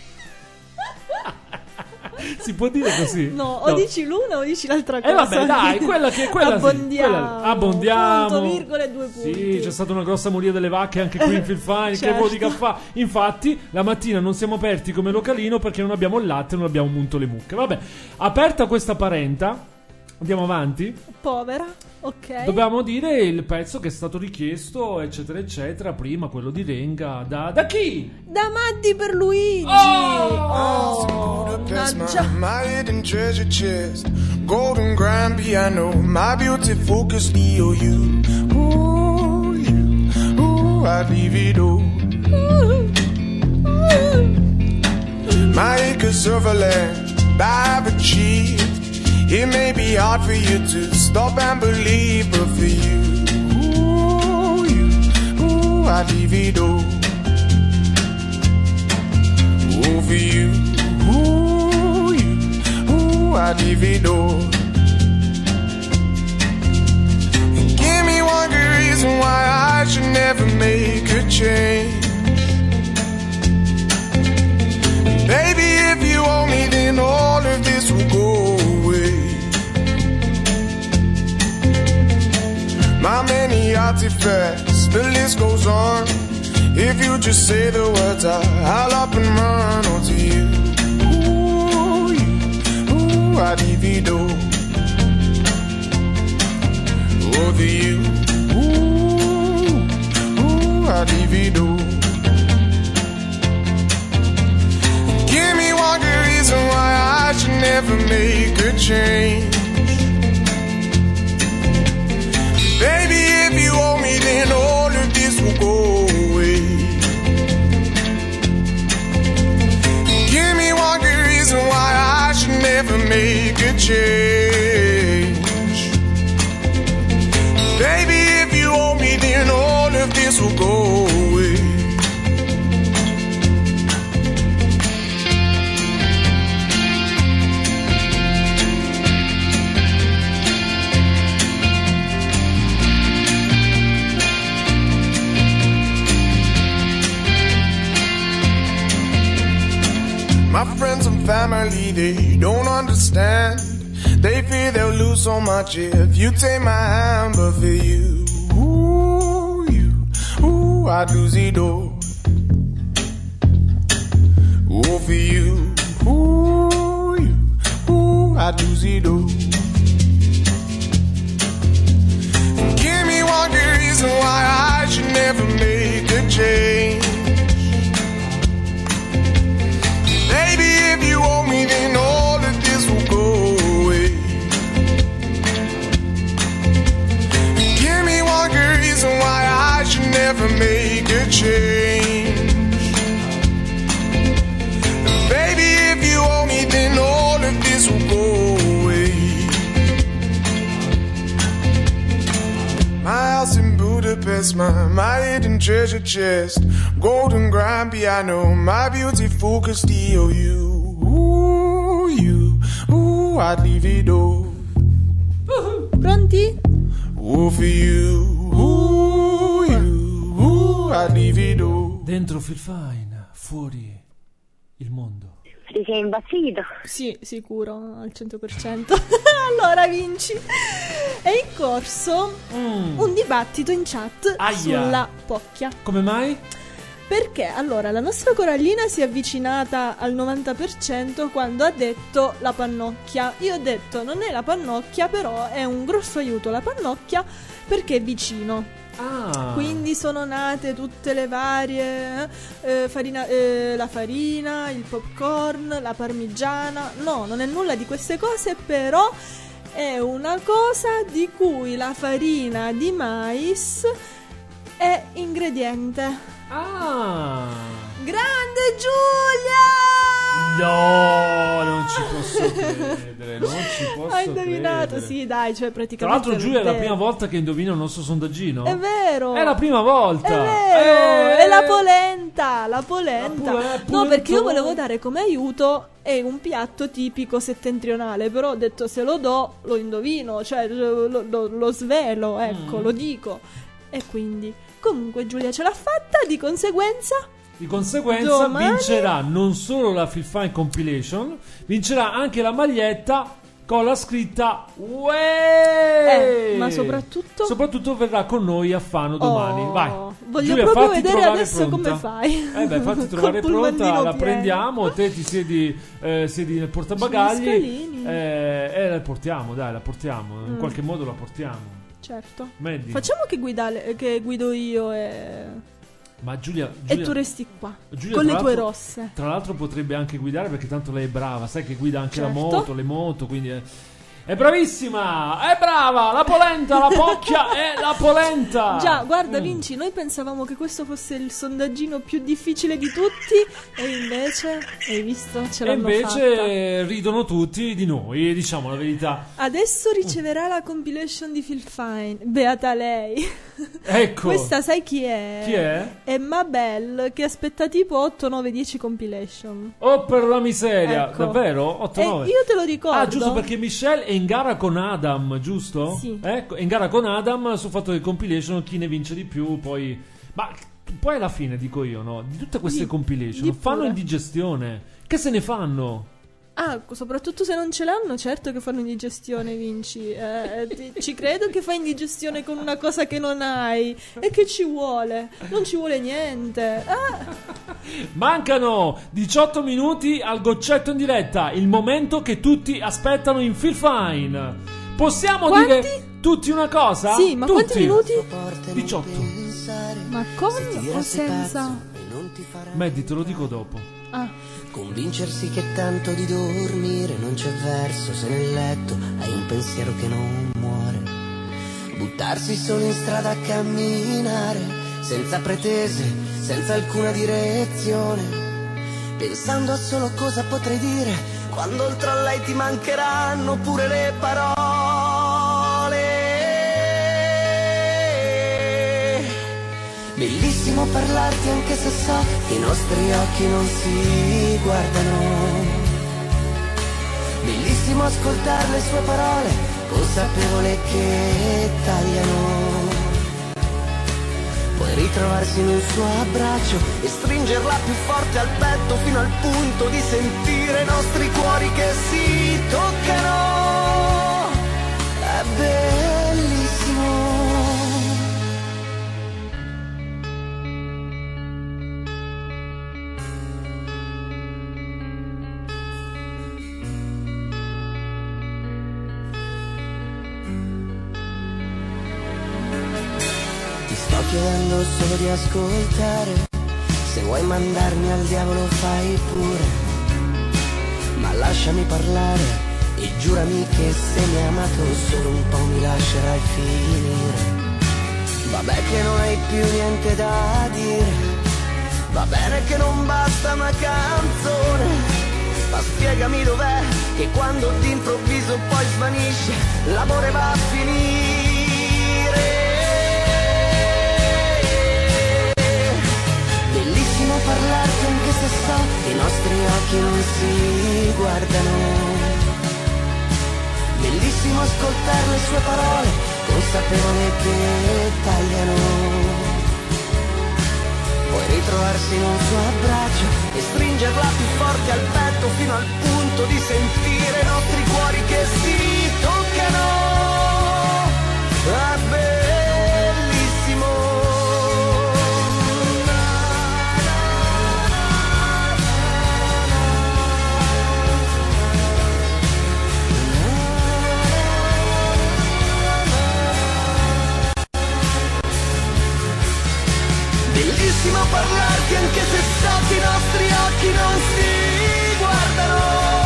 Si può dire così? No, o dici l'una o dici l'altra cosa. Eh vabbè, dai, quella che quella sì, abbondiamo. quella- abbondiamo. Punto, virgola e due punti. Sì, c'è stata una grossa moria delle vacche anche qui in Feel Fine. Che Certo. vuol dica fa? Infatti, la mattina non siamo aperti come localino perché non abbiamo il latte e non abbiamo munto le mucche. Vabbè, aperta questa parenta, andiamo avanti. Povera, ok. Dobbiamo dire il pezzo che è stato richiesto, eccetera, eccetera. Prima quello di Renga. Da, da chi? Da Maddi per Luigi. Oh! Budapest, my, mannaggia. my hidden treasure chest, golden grand piano, my beauty focus E O U. Ooh, you, ooh, I'd leave it all. My acres of land I've achieved. It may be hard for you to stop and believe, but for you, ooh, you, ooh, I'd leave it all. Ooh, for you, ooh, you, ooh, I'd leave it all. And give me one good reason why I should never make a change. Baby, if you owe me, then all of this will go away. My many artifacts, the list goes on. If you just say the words, I, I'll up and run. Oh, to you, ooh, you, Ooh, I divido. Over you. Ooh, ooh, I divido. Give me one good reason why I should never make a change. Baby, if you owe me, then all of this will go away. Give me one good reason why I should never make a change. Baby, if you owe me, then all of this will go away. My friends and family, they don't understand. They fear they'll lose so much if you take my hand. But for you, ooh, you, ooh, I'd lose it all. Ooh, for you, ooh, you, ooh, I'd lose it all. Give me one good reason why I should never make a change. Baby, if you owe me, then all of this will go away. Give me one good reason why I should never make a change. Baby, if you owe me, then all of this will go away. My house in Budapest, my, my hidden treasure chest, golden grand piano, my beautiful Castillo. You, ooh, you, ooh, I'd leave it all. Pronti? Ooh, for you, ooh, you, ooh, I'd leave it all. Dentro Feel Fine, fuori il mondo. Ti sei impazzito? Sì, sicuro, al cento per cento. Allora, Vinci, è in corso Mm. un dibattito in chat Aia. sulla pocchia. Come mai? Perché, allora, la nostra Corallina si è avvicinata al novanta per cento quando ha detto la pannocchia. Io ho detto, non è la pannocchia, però è un grosso aiuto la pannocchia perché è vicino. Ah. Quindi sono nate tutte le varie eh, farina, eh, la farina, il popcorn, la parmigiana. No, non è nulla di queste cose, però è una cosa di cui la farina di mais è ingrediente. Ah. Grande Giulia! No, non ci posso credere, non ci posso Hai indovinato, credere. sì, dai, cioè Tra praticamente. l'altro Giulia è la vero. prima volta che indovina il nostro sondaggino. È vero. È la prima volta. È vero, Eh. è la polenta, la polenta. La pole- No, perché io polentone. volevo dare come aiuto è un piatto tipico settentrionale, però ho detto se lo do lo indovino, cioè lo, lo- lo svelo, ecco, Mm. lo dico. E quindi, comunque Giulia ce l'ha fatta, di conseguenza Di conseguenza domani- vincerà non solo la Feel Fine Compilation, vincerà anche la maglietta con la scritta Uè! Eh, ma soprattutto Soprattutto verrà con noi a Fano domani. Oh, Vai. voglio Giulia, proprio fatti vedere trovare adesso pronta. come fai. Eh beh, fatti Col trovare pronta, pulmandino la pieno. prendiamo, te ti siedi, eh, siedi nel portabagagli Sugli scalini. eh, e la portiamo, dai, la portiamo, in Mm. qualche modo la portiamo. Certo. Mandy. Facciamo che, guida le- che guido io e, Ma Giulia, e Giulia tu resti qua Giulia, con tra le tue l'altro- rosse. Tra l'altro potrebbe anche guidare perché tanto lei è brava, sai che guida anche la Certo. moto, le moto, quindi è, è bravissima, è brava, la polenta, la pocchia è la polenta. Già, guarda Mm. Vinci, noi pensavamo che questo fosse il sondaggino più difficile di tutti e invece, hai visto, ce E l'hanno invece fatta. ridono tutti di noi, diciamo la verità. Adesso riceverà la compilation di Feel Fine. Beata lei. Ecco. Questa sai chi è? Chi è? È Mabel, che aspetta tipo otto, nove, dieci compilation. Oh, per la miseria, Ecco. davvero? otto E nove. io te lo ricordo. Ah, giusto, perché Michelle è in gara con Adam, giusto? Sì. Ecco, è in gara con Adam sul fatto del compilation, chi ne vince di più, poi... Ma poi alla fine, dico io, no? Di tutte queste Di- compilation di fanno pure. indigestione. Che se ne fanno? Ah, soprattutto se non ce l'hanno, certo che fanno indigestione, Vinci. Eh, ti- ci credo che fai indigestione con una cosa che non hai. E che ci vuole? Non ci vuole niente. Ah, Mancano diciotto minuti al goccetto in diretta, il momento che tutti aspettano in Feel Fine. Possiamo Quanti? dire tutti una cosa? Sì, ma tutti. quanti minuti? diciotto. Ma con o senza? Maddie, te lo dico dopo. Ah. Convincersi che tanto di dormire non c'è verso se nel letto hai un pensiero che non muore. Buttarsi solo in strada a camminare, senza pretese, senza alcuna direzione, pensando a solo cosa potrei dire quando oltre a lei ti mancheranno pure le parole. Bellissimo parlarti anche se so che i nostri occhi non si guardano. Bellissimo ascoltare le sue parole, consapevole che tagliano. Poi ritrovarsi in un suo abbraccio e stringerla più forte al petto fino al punto di sentire i nostri cuori che si toccano. È bellissimo. Sto chiedendo solo di ascoltare, se vuoi mandarmi al diavolo fai pure, ma lasciami parlare e giurami che se mi hai amato solo un po' mi lascerai finire. Vabbè che non hai più niente da dire, va bene che non basta una canzone, ma spiegami dov'è che quando d'improvviso poi svanisce l'amore va a finire. Bellissimo parlarti anche se so che i nostri occhi non si guardano. Bellissimo ascoltare le sue parole, consapevole che tagliano. Puoi ritrovarsi in un suo abbraccio e stringerla più forte al petto fino al punto di sentire i nostri cuori che si toccano. È bellissimo. Bellissimo parlarti anche se so che i nostri occhi non si guardano.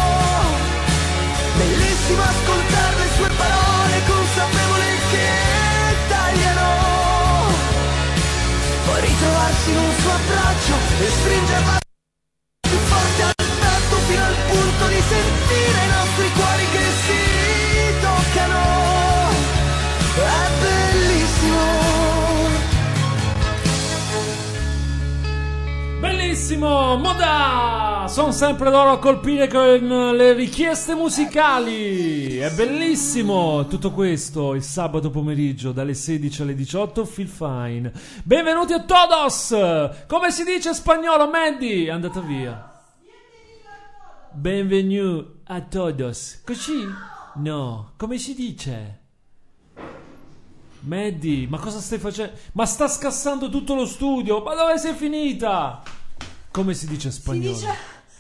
Bellissimo ascoltare le sue parole, consapevole che tagliano. Poi ritrovarsi in un suo abbraccio e stringerla più forte al petto fino al punto di sentire i nostri cuori che si toccano. È bellissimo. Bellissimo, Moda! Sono sempre loro a colpire con le richieste musicali. È bellissimo tutto questo il sabato pomeriggio dalle sedici alle diciotto. Feel Fine. Benvenuti a todos. Come si dice in spagnolo, Mandy? È andata via. Benvenuti a todos. Così? No, come si dice? Mandy, ma cosa stai facendo? Ma sta scassando tutto lo studio. Ma dove sei finita? Come si dice in spagnolo? Si dice...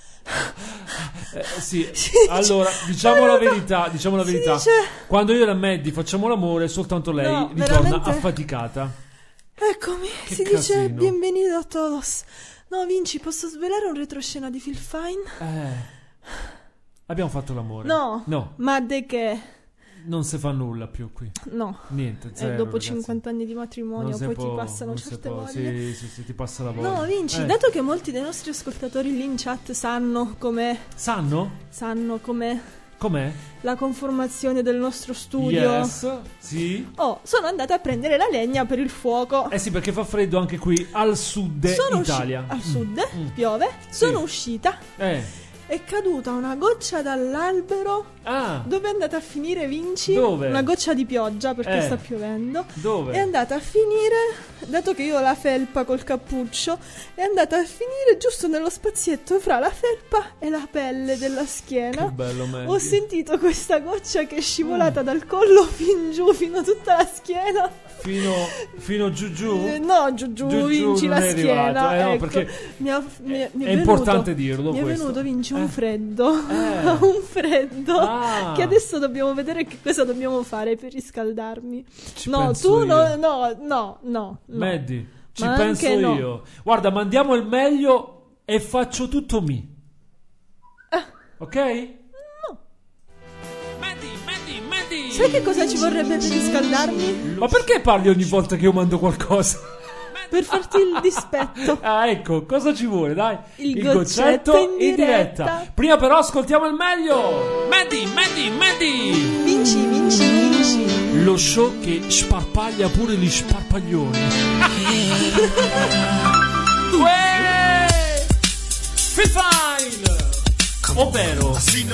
Eh, sì. Si allora, dice... diciamo la verità, diciamo la verità. Dice... Quando io e la Maddie facciamo l'amore, soltanto lei No, ritorna veramente... affaticata. Eccomi, Che si casino. dice bienvenido a todos. No, Vinci, posso svelare un retroscena di Feel Fine? Eh. Abbiamo fatto l'amore. No. No. Ma de che? Non si fa nulla più qui. No. Niente, E zero, dopo ragazzi. cinquanta anni di matrimonio Non si poi può, ti passano non si certe può. voglie. Sì, sì, sì, ti passa la voglia. No, Vinci, Eh. dato che molti dei nostri ascoltatori lì in chat sanno com'è, Sanno? sanno com'è Com'è? la conformazione del nostro studio. Yes, sì. Oh, sono andata a prendere la legna per il fuoco. Eh sì, perché fa freddo anche qui al sud Sono usci- Italia. al sud Mm. piove. Sì. Sono uscita. Eh. È caduta una goccia dall'albero Ah. Dove è andata a finire, Vinci? Dove? Una goccia di pioggia perché Eh. sta piovendo. Dove? È andata a finire, dato che io ho la felpa col cappuccio, è andata a finire giusto nello spazietto fra la felpa e la pelle della schiena. Che bello, Mandy. Ho sentito questa goccia che è scivolata dal collo fin giù, fino a tutta la schiena. Fino, fino giù giù? Eh, no, giù giù, Giù, giù Vinci, non la è schiena. arrivato, eh, no, ecco. perché mi ha, mi, è- mi è è venuto- importante dirlo Mi è questo. venuto, Vinci, un Eh. freddo. Eh. un freddo. Ah. Che adesso dobbiamo vedere che cosa dobbiamo fare per riscaldarmi. Ci no, penso tu io. no, no, no, no. no. Mandy, ci Ma penso anche no. io. Guarda, mandiamo il meglio e faccio tutto mi. Ok? Mandy, Mandy, Mandy. Sai che cosa ci vorrebbe per riscaldarmi? Ma perché parli ogni volta che io mando qualcosa? Per farti il dispetto. Ah, ecco, cosa ci vuole, dai? Il goccetto in diretta. Prima però ascoltiamo il meglio. Mandy, Mandy, Mandy. Vinci, vinci, vinci. Lo show che sparpaglia pure gli sparpaglioni. Uè! Feel fine! Ovvero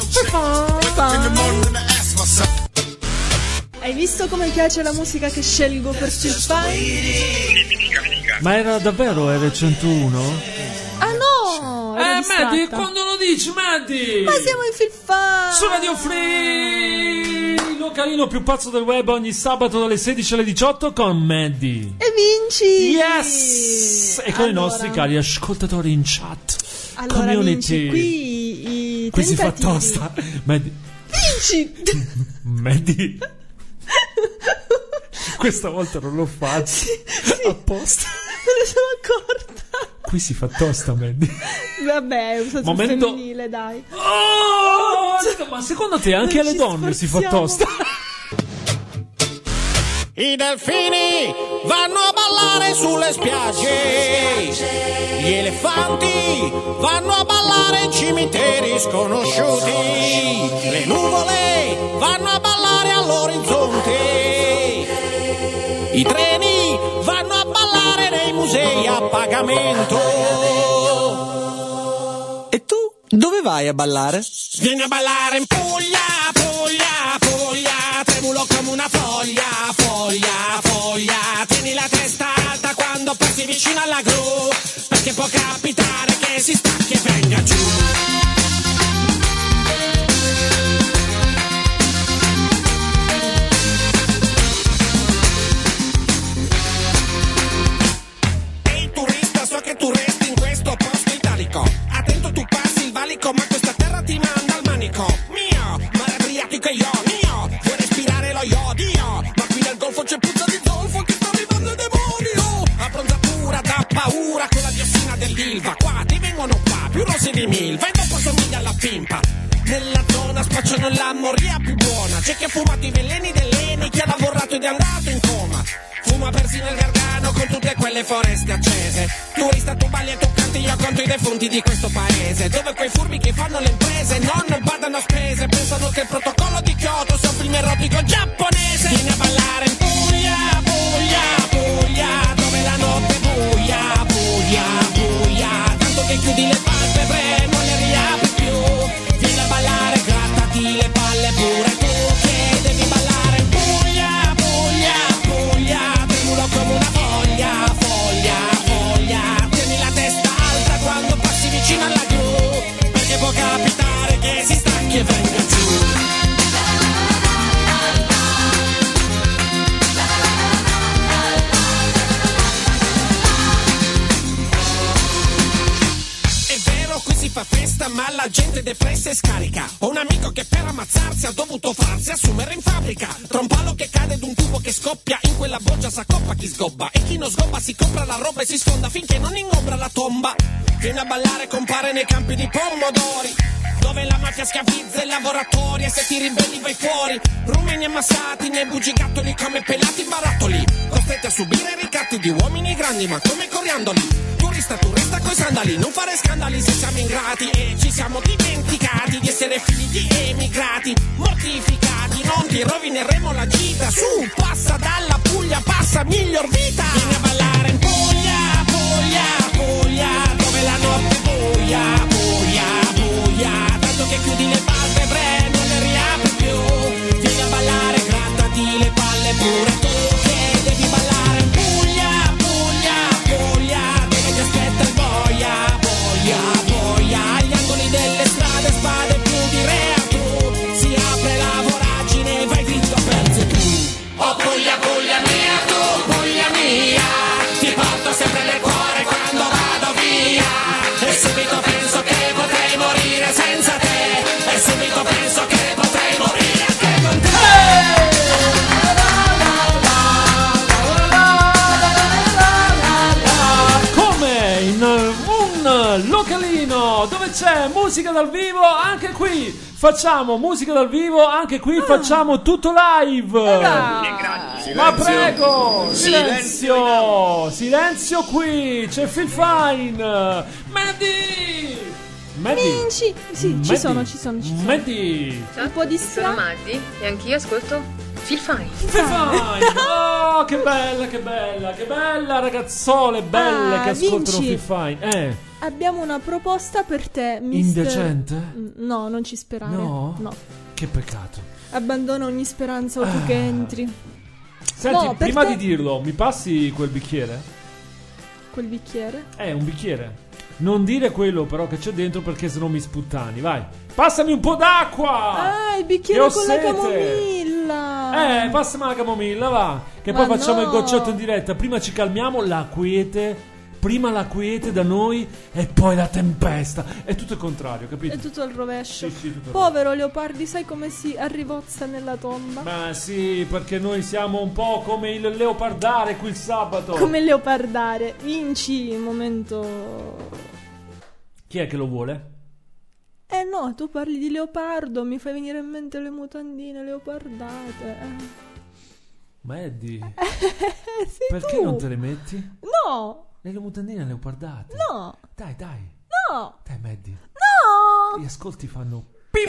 Hai visto come piace la musica che scelgo per Feel Fine? Ma era davvero R centouno? Ah no! ero Eh, Mandy, distratta. quando lo dici, Mandy? Ma siamo in Feel Fine! Su Radio Free, il localino più pazzo del web, ogni sabato dalle sedici alle diciotto con Mandy. E vinci! Yes! E con i Allora. nostri cari ascoltatori in chat. Allora, Community. Vinci, qui i Qui si fa tentativi. tosta. Mandy. Vinci! Mandy. Questa volta non lo faccio. Sì, sì. Apposta. Me ne sono accorta. Qui si fa tosta, Mandy. Vabbè, è usato Momento- femminile, dai. Oh! Ma secondo te anche Non alle ci donne si fa sforziamo. tosta? I delfini vanno a ballare sulle spiagge, gli elefanti vanno a ballare in cimiteri sconosciuti, le nuvole vanno a ballare all'orizzonte, i treni vanno a ballare nei musei a pagamento. E tu dove vai a ballare? Vieni a ballare in Puglia, Puglia, Puglia, tremulo come una foglia, foglia, foglia, tieni la testa alta quando passi vicino alla gru, perché può capitare che si stacchi e venga giù. Ehi turista, so che tu resti in questo posto italico, attento tu passi il valico ma questa terra ti manda al manico. Mio, mare Adriatico e io, mio, vuoi respirare lo iodio, ma qui nel golfo c'è puzza di zolfo che sta arrivando il demonio. Abbronzatura da paura con la diossina dell'Ilva, qua ti vengono qua più rossi di milva e dopo somiglia alla pimpa. Nella zona spacciano la moria più buona, c'è chi ha fumato i veleni dell'Eni, chi ha lavorato ed è andato in coma. Fuma persino il Gargano con tutte quelle foreste accese. Turista tu balli e tu canti, io conto i defunti di questo paese, dove quei furbi che fanno le imprese non badano a spese, pensano che il protocollo di Kyoto sia un film erotico giapponese. Vieni a ballare in Puglia, Puglia, Puglia, dove la notte è buia, buia, buia, tanto che chiudi le palpebre non le riapri più. Vieni a ballare, grattati le palle pure tu, che devi ballare in Puglia, Puglia, Puglia, tremulo come una foglia, foglia, foglia, tieni la testa alta quando passi vicino alla gru, perché può capitare che si stacchi e venga giù. È vero, qui si fa festa, ma la gente depressa e scarica. Ho un amico che per ammazzarsi ha dovuto farsi assumere in fabbrica. Tra un palo che cade ed un tubo che scoppia, in quella boccia s'accoppa chi sgobba. E chi non sgobba si compra la roba e si sfonda finché non ingombra la tomba. Viene a ballare, compare nei campi di pomodori, dove la mafia schiavizza i lavoratori, e se ti ribelli vai fuori. Rumeni ammassati nei bugigattoli come pelati barattoli, costretti a subire ricatti di uomini grandi ma come coriandoli. Turista, tu resta coi sandali, non fare scandali se siamo ingrati, e ci siamo dimenticati di essere figli di emigrati, mortificati, non ti rovineremo la gita. Su, passa dalla Puglia, passa miglior vita. Vieni a ballare in Puglia, Puglia, Puglia, dove la notte è buia, buia, buia, tanto che chiudi le palpebre non le riapri c'è musica dal vivo anche qui. Facciamo musica dal vivo anche qui. Facciamo tutto live. Silenzio. Ma prego, Silenzio. silenzio, silenzio qui. C'è Phil Fine, Mandy, Mandy, Vinci. Sì, Mandy. ci sono, ci sono, ci sono. Mandy. Ciao, Un po' di sono stra- Maddi e anch'io ascolto Phil Fine. Phil Fine. Oh, che bella, che bella, che bella, ragazzole belle Ah, che ascoltano Vinci. Phil Fine. Eh, Abbiamo una proposta per te, mister... indecente? Mm, No, non ci sperare. No? No. Che peccato. Abbandona ogni speranza o tu Ah. che entri. Senti, No, per prima te- di dirlo, mi passi quel bicchiere? Quel bicchiere. Eh, un bicchiere. Non dire quello però che c'è dentro perché sennò mi sputtani. Vai. Passami un po' d'acqua. Ah, il Che bicchiere ho con la sete. camomilla. Eh, passami la camomilla, va. Che Ma poi facciamo no. il goccetto in diretta. Prima ci calmiamo, la quiete. Prima la quiete da noi e poi la tempesta. È tutto il contrario, capito? È tutto al rovescio. Sì, sì, tutto il Povero Leopardi, sai come si arrivozza nella tomba? Ma sì, perché noi siamo un po' come il leopardare qui il sabato. Come leopardare. Vinci il momento. Chi è che lo vuole? Eh no, tu parli di leopardo, mi fai venire in mente le mutandine leopardate. Eh. Ma Eddie, Sei perché tu. non te le metti? No, Le mutandine leopardate. no, Dai, dai. no, Dai, Maddie. no. Gli ascolti fanno pim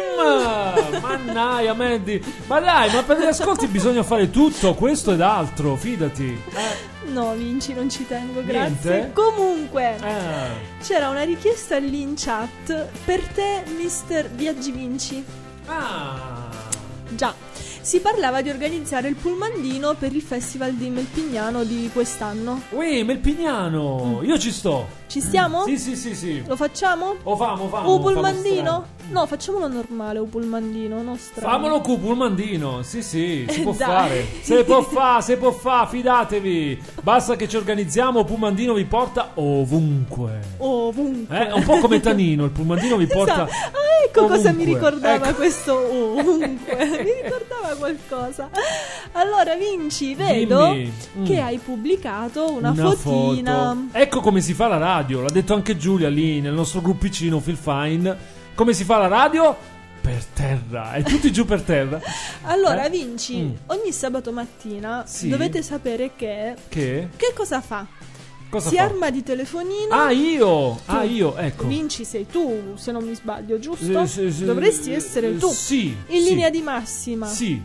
pim. Mannaia, Maddie. Ma dai, ma per gli ascolti bisogna fare tutto, questo ed altro, fidati. Eh, No, Vinci, non ci tengo, grazie. Niente? Comunque, eh. c'era una richiesta lì in chat per te, mister Viaggi Vinci. Ah. Già, si parlava di organizzare il pullmandino per il festival di Melpignano di quest'anno. Ui, Melpignano, io ci sto. Ci stiamo? Sì, sì, sì, sì. Lo facciamo? O famo, famo. Un famo pullmandino? strano. No, facciamolo normale, un pullmandino, non strano. Famolo cu pullmandino. Sì, sì, si Eh, può dai. fare. Se può fa, se può fa, fidatevi. Basta che ci organizziamo, il pullmandino vi porta ovunque. Ovunque. Eh, un po' come Tanino, il pullmandino vi porta. Esatto. Ah, ecco cosa mi ovunque. ricordava Ecco. questo ovunque. Mi ricordava qualcosa. Allora, Vinci, vedo Dimmi. Mm. che hai pubblicato una, Una fotina. foto. Ecco come si fa la radio, l'ha detto anche Giulia lì nel nostro gruppicino Phil Fine. Come si fa la radio? Per terra, è tutti giù per terra. Allora, Eh? Vinci, Mm. ogni sabato mattina Sì. dovete sapere che Che? che cosa fa? Cosa si fa? arma di telefonino. Ah, io! Tu. Ah, io, ecco. Vinci sei tu, se non mi sbaglio, giusto? Sì, sì, sì. Dovresti essere tu. Sì. In sì. linea di massima. Sì.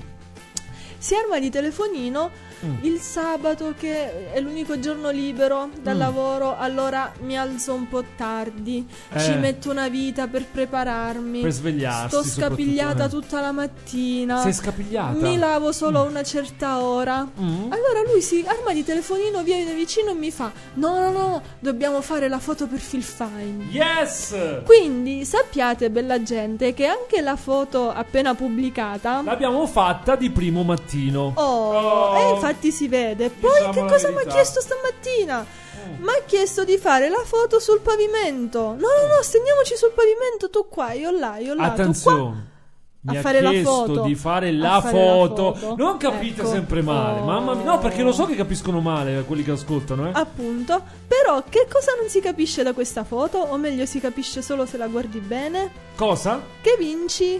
Si arma di telefonino Mm. il sabato, che è l'unico giorno libero dal Mm. lavoro, allora mi alzo un po' tardi, Eh. ci metto una vita per prepararmi. Per svegliarsi, Sto scapigliata soprattutto, eh. tutta la mattina. Sei scapigliata? Mi lavo solo a una certa ora. Mm. Allora lui si arma di telefonino, viene vicino e mi fa: no, no, no, dobbiamo fare la foto per Phil Fine. Yes! Quindi sappiate, bella gente, che anche la foto appena pubblicata L'abbiamo fatta di primo mattino. Oh, Oh. e infatti si vede. Poi Diciamo che la cosa mi ha verità. chiesto stamattina? Mi ha chiesto di fare la foto sul pavimento. No, no, no, stendiamoci sul pavimento, tu qua, io là, io là, tu qua. Attenzione. Mi A ha fare la chiesto foto. di fare A la, fare la foto. foto. Non capite Ecco. sempre male. Oh. Mamma mia. No, perché lo so che capiscono male quelli che ascoltano, eh. Appunto. Però che cosa non si capisce da questa foto? O meglio, si capisce solo se la guardi bene? Cosa? Che Vinci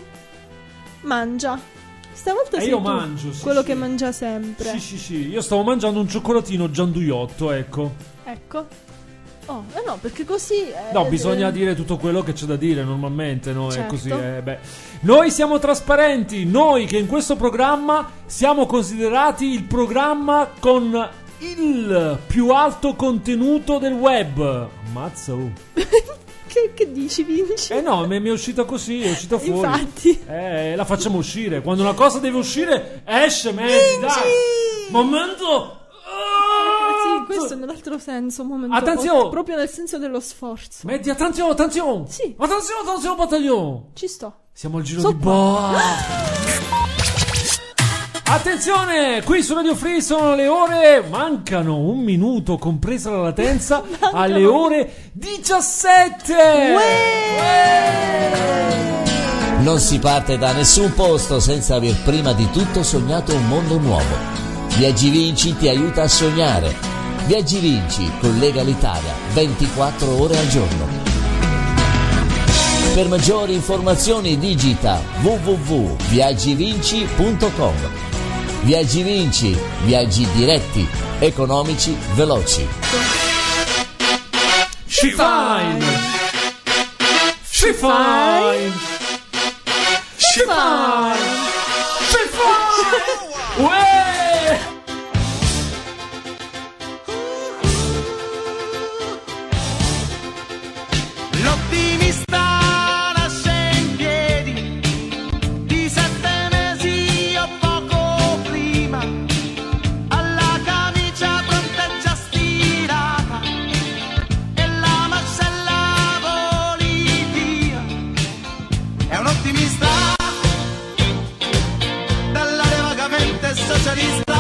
mangia. Stavolta Eh, sei io tu, mangio, sì, quello sì. che mangia sempre. Sì, sì, sì. Io stavo mangiando un cioccolatino gianduiotto, ecco. Ecco. Oh, eh no, perché così eh, No, bisogna eh, dire tutto quello che c'è da dire normalmente, no? È Certo. così, eh, beh. Noi siamo trasparenti, noi che in questo programma siamo considerati il programma con il più alto contenuto del web. Ammazza, oh. Che, che dici, Vinci? Eh no, mi mi è uscita così, è uscita fuori. Infatti. Eh, la facciamo uscire. Quando una cosa deve uscire, esce, Mandy, dai. Momento. Sì, questo è nell'altro senso, un momento. Attenzione! opposto, proprio nel senso dello sforzo. Metti, attenzione, attenzione. Sì. Attenzione, attenzione, battaglione. Ci sto. Siamo al giro So di qua. boa. Attenzione, qui su Radio Free sono le ore, mancano un minuto compresa la latenza, alle ore diciassette. Non si parte da nessun posto senza aver prima di tutto sognato un mondo nuovo. Viaggi Vinci ti aiuta a sognare. Viaggi Vinci collega l'Italia ventiquattro ore al giorno. Per maggiori informazioni digita w w w punto viaggivinci punto com. Viaggi Vinci, viaggi diretti, economici, veloci. She fine. She fine. She fine. She fine. Uè! L'ottimista nasce in piedi di sette mesi o poco prima, alla camicia pronta e già stirata e la mascella voli via. È un ottimista dall'area vagamente socialista.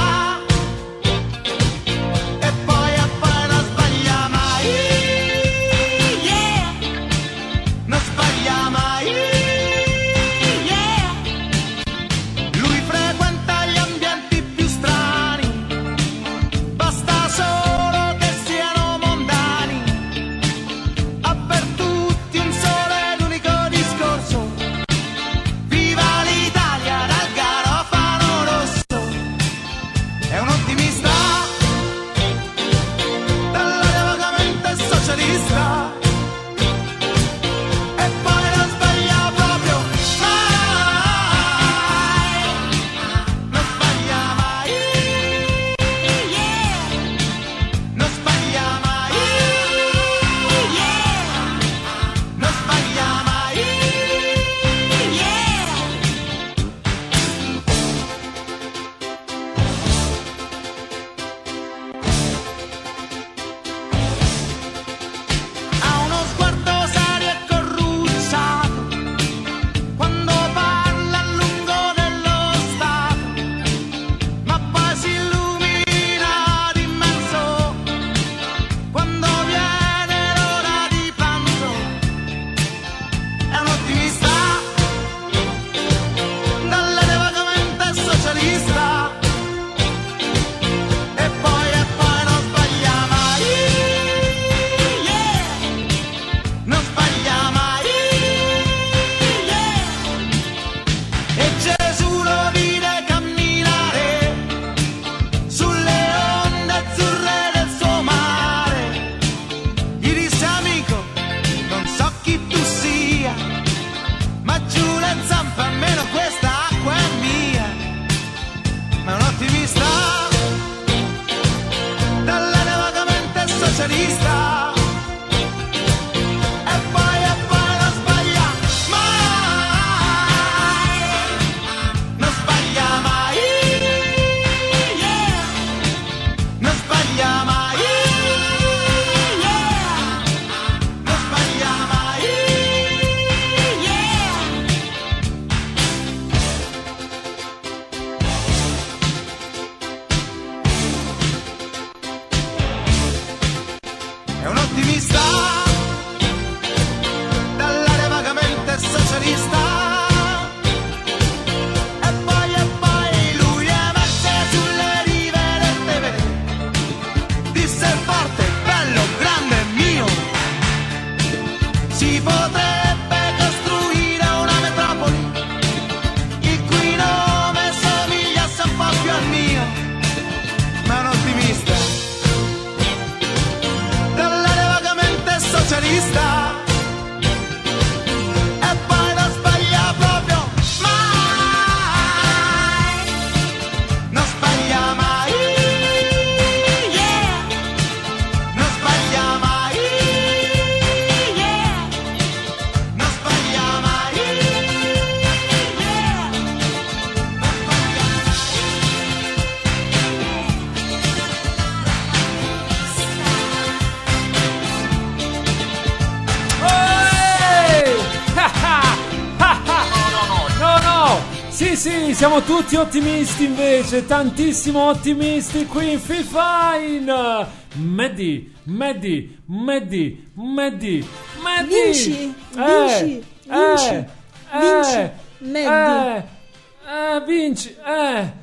Sì, siamo tutti ottimisti invece, tantissimo ottimisti qui in Feel Fine. Maddie, Maddie, Maddie, Maddie, Maddie. Vinci, eh, vinci, eh, vinci, eh, vinci, Maddie. Eh, eh, vinci, eh.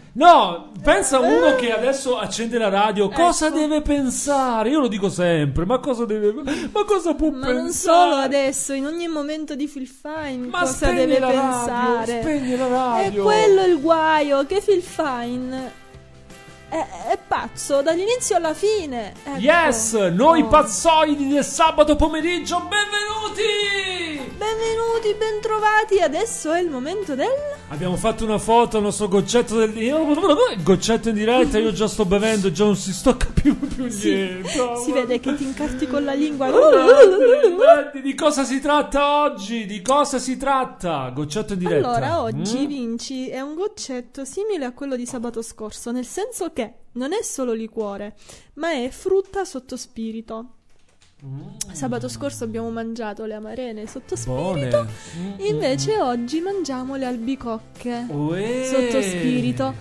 No, pensa uno che adesso accende la radio, cosa Ecco. deve pensare? Io lo dico sempre, ma cosa deve ma cosa può Ma pensare? non solo adesso, in ogni momento di Phil Fine Ma cosa spegni deve la radio, pensare. spegni la radio. E quello è il guaio, che Phil Fine è, è pazzo dall'inizio alla fine. Ecco. Yes, noi Oh. pazzoidi del sabato pomeriggio, benvenuti! Benvenuti, bentrovati. Adesso è il momento del... Abbiamo fatto una foto al nostro goccetto del il goccetto in diretta, io già sto bevendo, già non si stocca più, più Sì, niente. si vede che ti incarti con la lingua. Guardi, di cosa si tratta oggi? Di cosa si tratta? Goccetto in diretta. Allora, oggi Mm? Vinci è un goccetto simile a quello di sabato scorso, nel senso che non è solo liquore, ma è frutta sotto spirito. Sabato scorso abbiamo mangiato le amarene sotto spirito, Buone. invece oggi mangiamo le albicocche Uè. sotto spirito.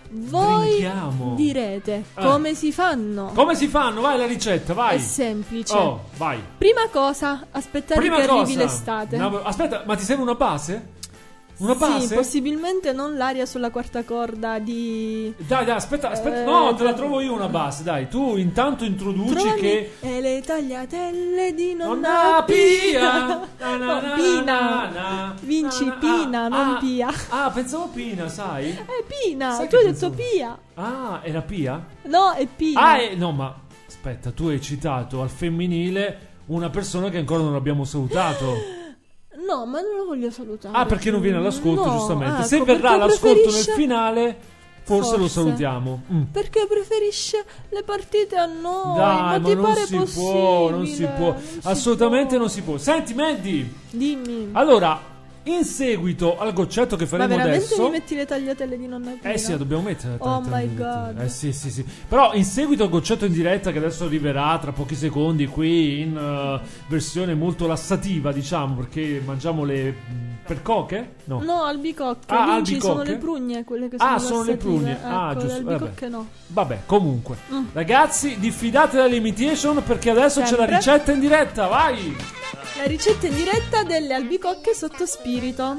Voi Drinchiamo. direte Eh. come si fanno? Come si fanno? Vai la ricetta, vai. È semplice. Oh, vai. Prima cosa, aspettare Prima che arrivi cosa. l'estate. No, aspetta, ma ti serve una base? Una Sì, base? possibilmente non l'aria sulla quarta corda di... Dai, dai, aspetta, aspetta. Eh, No, te la trovo io una base, dai. Tu intanto introduci Trovami che e le tagliatelle di nonna Nonna Pia. Pia. Na, na, No, na, Pina. na, na. Vinci Na, na, Pina, ah, non ah, Pia. Ah, pensavo Pina, sai? È Pina, Sai tu che hai detto pensavo- Pia. Ah, era Pia? No, è Pina. Ah, eh, no, ma aspetta, tu hai citato al femminile una persona che ancora non abbiamo salutato. No, ma non lo voglio salutare. Ah, perché non viene all'ascolto, No, giustamente. ecco, Se verrà perché all'ascolto nel preferisce- finale, forse, lo Forse. salutiamo. Mm. Perché preferisce le partite a noi. Dai, ma ma ti non pare si possibile? può, non si può. Non si Assolutamente può. non si può. Senti, Mandy, Dimmi. allora, in seguito al goccetto che Ma faremo veramente adesso... mi metti le tagliatelle di nonna Pina? Eh sì, la dobbiamo mettere. Oh tanti my minuti. God. Eh sì, sì, sì. Però in seguito al goccetto in diretta, che adesso arriverà tra pochi secondi qui in eh, versione molto lassativa, diciamo, perché mangiamo le mm, percoche? No. No, albicocche. Ah, Vinci, sono albicocche? le prugne quelle che sono Ah, sono le lassative. prugne. Ah, Ecco, giusto. le albicocche no. Vabbè, comunque. Mm. Ragazzi, diffidate dalla limitation perché adesso c'è la Sempre. ricetta in diretta, vai! La ricetta in diretta delle albicocche sotto spirito.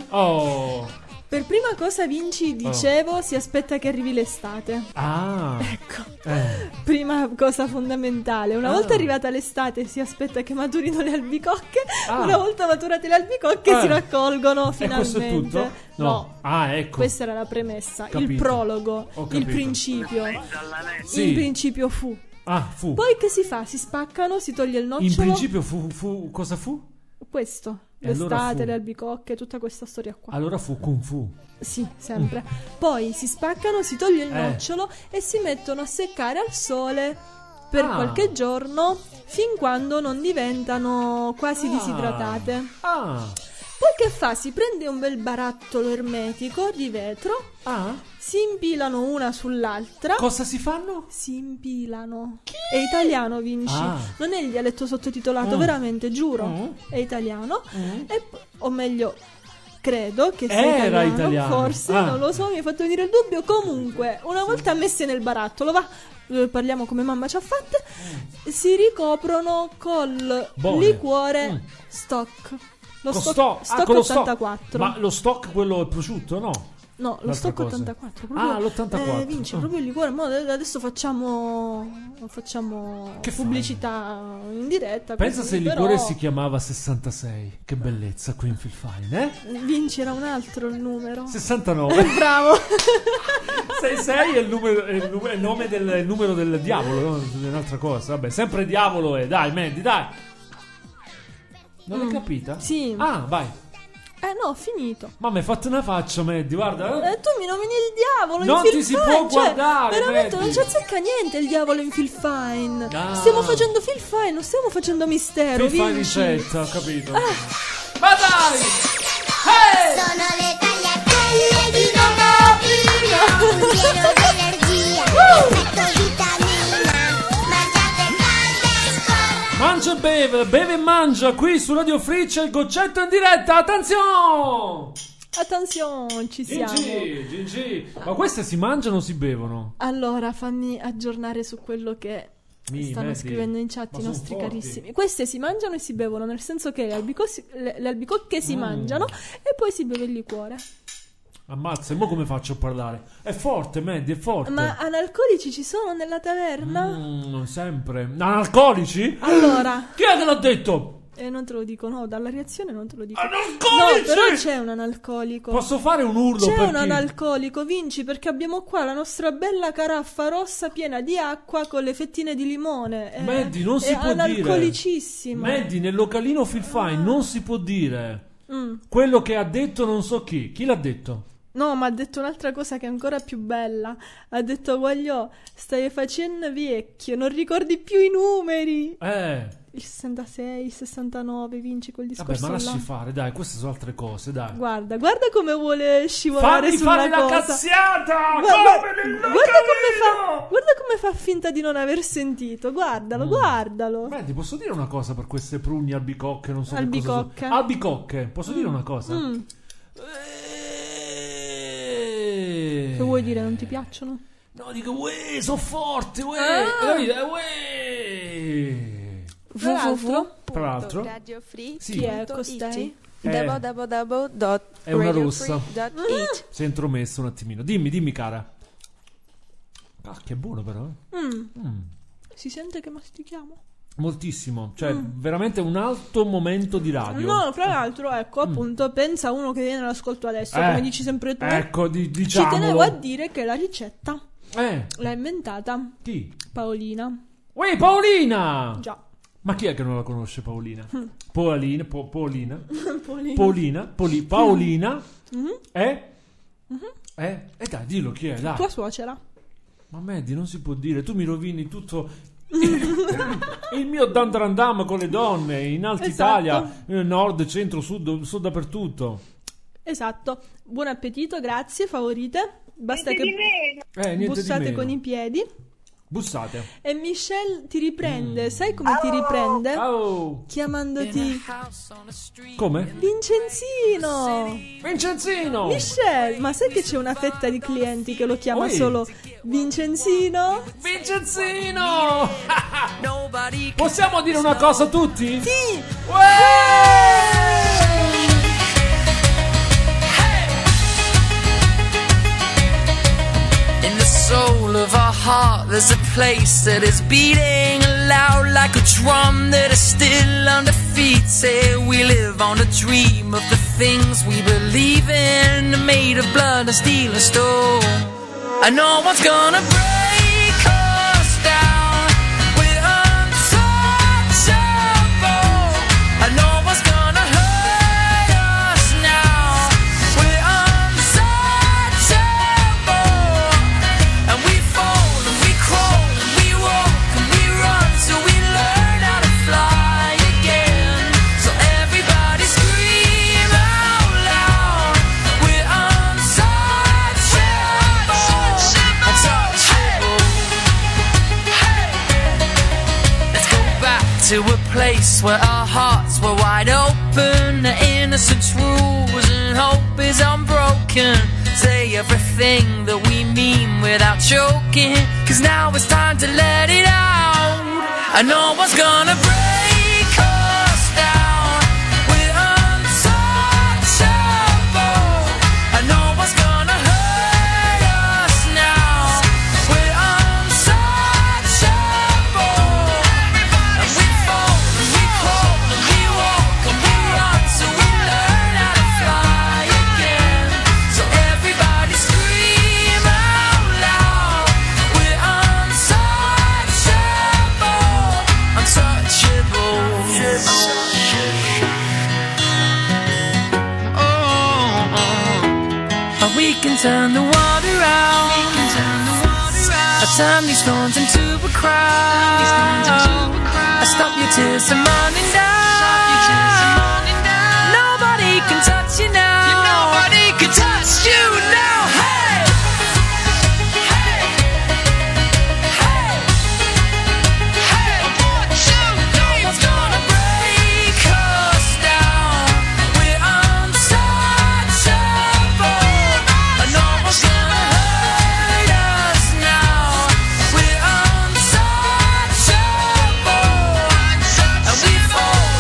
Oh. Per prima cosa, Vinci, dicevo, si aspetta che arrivi l'estate. Ah. Ecco. Eh. Prima cosa fondamentale. Una Ah. volta arrivata l'estate si aspetta che maturino le albicocche. Ah. Una volta maturate le albicocche Eh. si raccolgono E finalmente. questo è tutto? No. Ah, ecco. Questa era la premessa, il Capito. prologo, Ho il capito. principio. Sì. Il principio fu. Ah, fu. Poi che si fa? Si spaccano, si toglie il nocciolo. In principio fu, fu cosa fu? Questo, E l'estate, allora fu- le albicocche, tutta questa storia qua. Allora fu Kung Fu. Sì, sempre. Poi si spaccano, si toglie il Eh. nocciolo e si mettono a seccare al sole per Ah. qualche giorno, fin quando non diventano quasi Ah. disidratate. Ah. Poi che fa? Si prende un bel barattolo ermetico di vetro, Ah. si impilano una sull'altra. Cosa si fanno? Si impilano. È italiano, Vinci. Ah. Non è il dialetto sottotitolato, Mm. veramente, giuro. Mm. È italiano. Mm. E p- o meglio, credo che sia Era italiano. italiano. Forse, Ah. non lo so, mi ha fatto venire il dubbio. Comunque, una volta messe nel barattolo, va. eh, Parliamo come mamma ci ha fatte. Si ricoprono col Buone. liquore Mm. stock. Lo Con stock, sto- ah, stock con lo stock. ottantaquattro. Ma lo stock, quello prosciutto, no? No, lo L'altra stock cosa. ottantaquattro. Proprio, Ah, l'ottantaquattro. Eh, Vinci, Ah. proprio il liquore. Mo adesso facciamo facciamo Che fai? pubblicità in diretta. Pensa così, se il però- liquore si chiamava sessantasei. Che bellezza qui in Phil Fine, eh? Vinci, era un altro il numero. sessantanove. Bravo. sessantasei è il, numero, è il, nu- è il nome del il numero del diavolo, no? È un'altra cosa. Vabbè, sempre diavolo è. Dai, Mandy, dai. Non l'hai Mm. capita? Sì. Ah, vai. Eh no, ho finito. Ma mi hai fatto una faccia, Mandy, guarda. Eh, tu mi nomini il diavolo Non in ti Phil si Fine, può cioè, guardare, veramente Mandy. non ci azzecca niente il diavolo in Phil Fine. Ah. Stiamo facendo Phil Fine, non stiamo facendo mistero. Phil Fine Vinci. ricetta, ho capito. Ah. Ma dai! Hey! Sono le tagliatelle di nonna Pina, un pieno di energia, effetto vitamina, mangiate calde e scorre. Mangia e beve, beve e mangia. Qui su Radio Free c'è il goccetto in diretta. Attenzione! Attenzione, ci siamo. Gigi, Gigi. Ma queste si mangiano o si bevono? Allora, fammi aggiornare su quello che Mi, stanno Mandy. scrivendo in chat Ma i son nostri forti. carissimi. Queste si mangiano e si bevono, nel senso che le, albicossi- le- le albicocche si Mm. mangiano e poi si beve il liquore. Ammazza, e mo come faccio a parlare? È forte, Mandy, è forte. Ma analcolici ci sono nella taverna? Mm, sempre. Analcolici? Allora. Chi è che l'ha detto? Eh, non te lo dico, no, dalla reazione non te lo dico. Analcolici! No, però c'è un analcolico. Posso fare un urlo C'è per un chi? analcolico, Vinci, perché abbiamo qua la nostra bella caraffa rossa piena di acqua con le fettine di limone. Eh, Mandy, non si è può dire. analcolicissima. Mandy, nel localino Feel Fine non si può dire. Mm. Quello che ha detto non so chi. Chi l'ha detto? No, ma ha detto un'altra cosa che è ancora più bella. Ha detto, voglio, stai facendo vecchio, non ricordi più i numeri. Eh. Il sessantasei, il sessantanove, Vinci quel discorso Vabbè, ma lasci là. fare, dai, queste sono altre cose, dai. Guarda, guarda come vuole scivolare Fammi sulla fare la cosa. cazziata! Guarda, Come nel guarda come fa, guarda come fa finta di non aver sentito. Guardalo, Mm. guardalo. Beh, ti posso dire una cosa per queste prugne albicocche, non so che Albicocche. cosa sono. Albicocche, posso dire una cosa? Mm. Eh. Che vuoi dire, non ti piacciono? No, dico, uè, sono forte, uè, Ah. capito? Uè. Tra l'altro, Tra l'altro, Radio Free. sì. chi è costei? Eh. www. È una rossa. radiofree.it. Si è intromesso un attimino. Dimmi, dimmi, cara. Ah, che buono però. eh. Mm. Mm. Si sente che mastichiamo? Moltissimo, cioè Mm. veramente un alto momento di radio. No, fra l'altro, ecco, appunto, pensa a uno che viene all'ascolto adesso, Mm. Eh, come dici sempre tu. Ecco, di, Ci diciamolo. tenevo a dire che la ricetta Eh, l'ha inventata chi? Paolina. Uè, Paolina! Già. Ma chi è che non la conosce Paolina? Paolina, po- Paolina, Paolina. Paolina, Poli- Paolina, Mhm. eh? Mhm. Eh? E dai, dillo chi è, dai. Tua suocera. Ma Mandy, non si può dire, tu mi rovini tutto il mio dandarandam con le donne in Alta Esatto. Italia, eh, nord, centro, sud, sud dappertutto. Esatto. Buon appetito, grazie, favorite. Basta Niente che di meno. Eh, niente di bussate meno. con i piedi. Bussate. E Michelle ti riprende. Sai come ti riprende? Oh. Chiamandoti Come? Vincenzino. Vincenzino! Michelle, ma sai che c'è una fetta di clienti che lo chiama Oi. solo Vincenzino? Vincenzino! Possiamo dire una cosa a tutti? Sì! In the soul of our heart, there's a place that is beating loud like a drum that is still undefeated. We live on a dream of the things we believe in, made of blood and steel and stone. And no one's gonna break us down. We're untouchable. And no one's gonna hurt us now. We're untouchable. And we fall and we crawl and we walk and we run till we learn how to fly again. So everybody scream out loud. We're untouchable. Untouchable. Hey. Let's go back to a place where our hearts were wide open, the innocence rules and hope is unbroken. Say everything that we mean without choking, 'cause now it's time to let it out. And no one's gonna break us down. We're untouchable. And no one's gonna hurt us now. We're untouchable. And we fall and we crawl and we walk and we run till we learn how to fly again. So everybody scream out loud. We're untouchable. Untouchable. Oh, oh. And we can turn the world around. I turn these thorns into a crown. I stop your tears from running down. Nobody can touch you now. Nobody can touch you now. Hey! Hey! Hey! Hey! No one's gonna break us down. We're untouchable. And no one's gonna hurt us now. We're untouchable. And we fall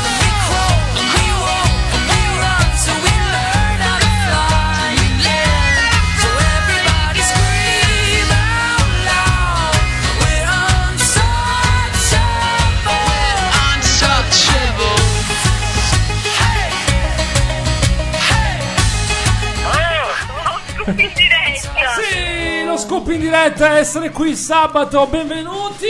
diretta, essere qui sabato, benvenuti!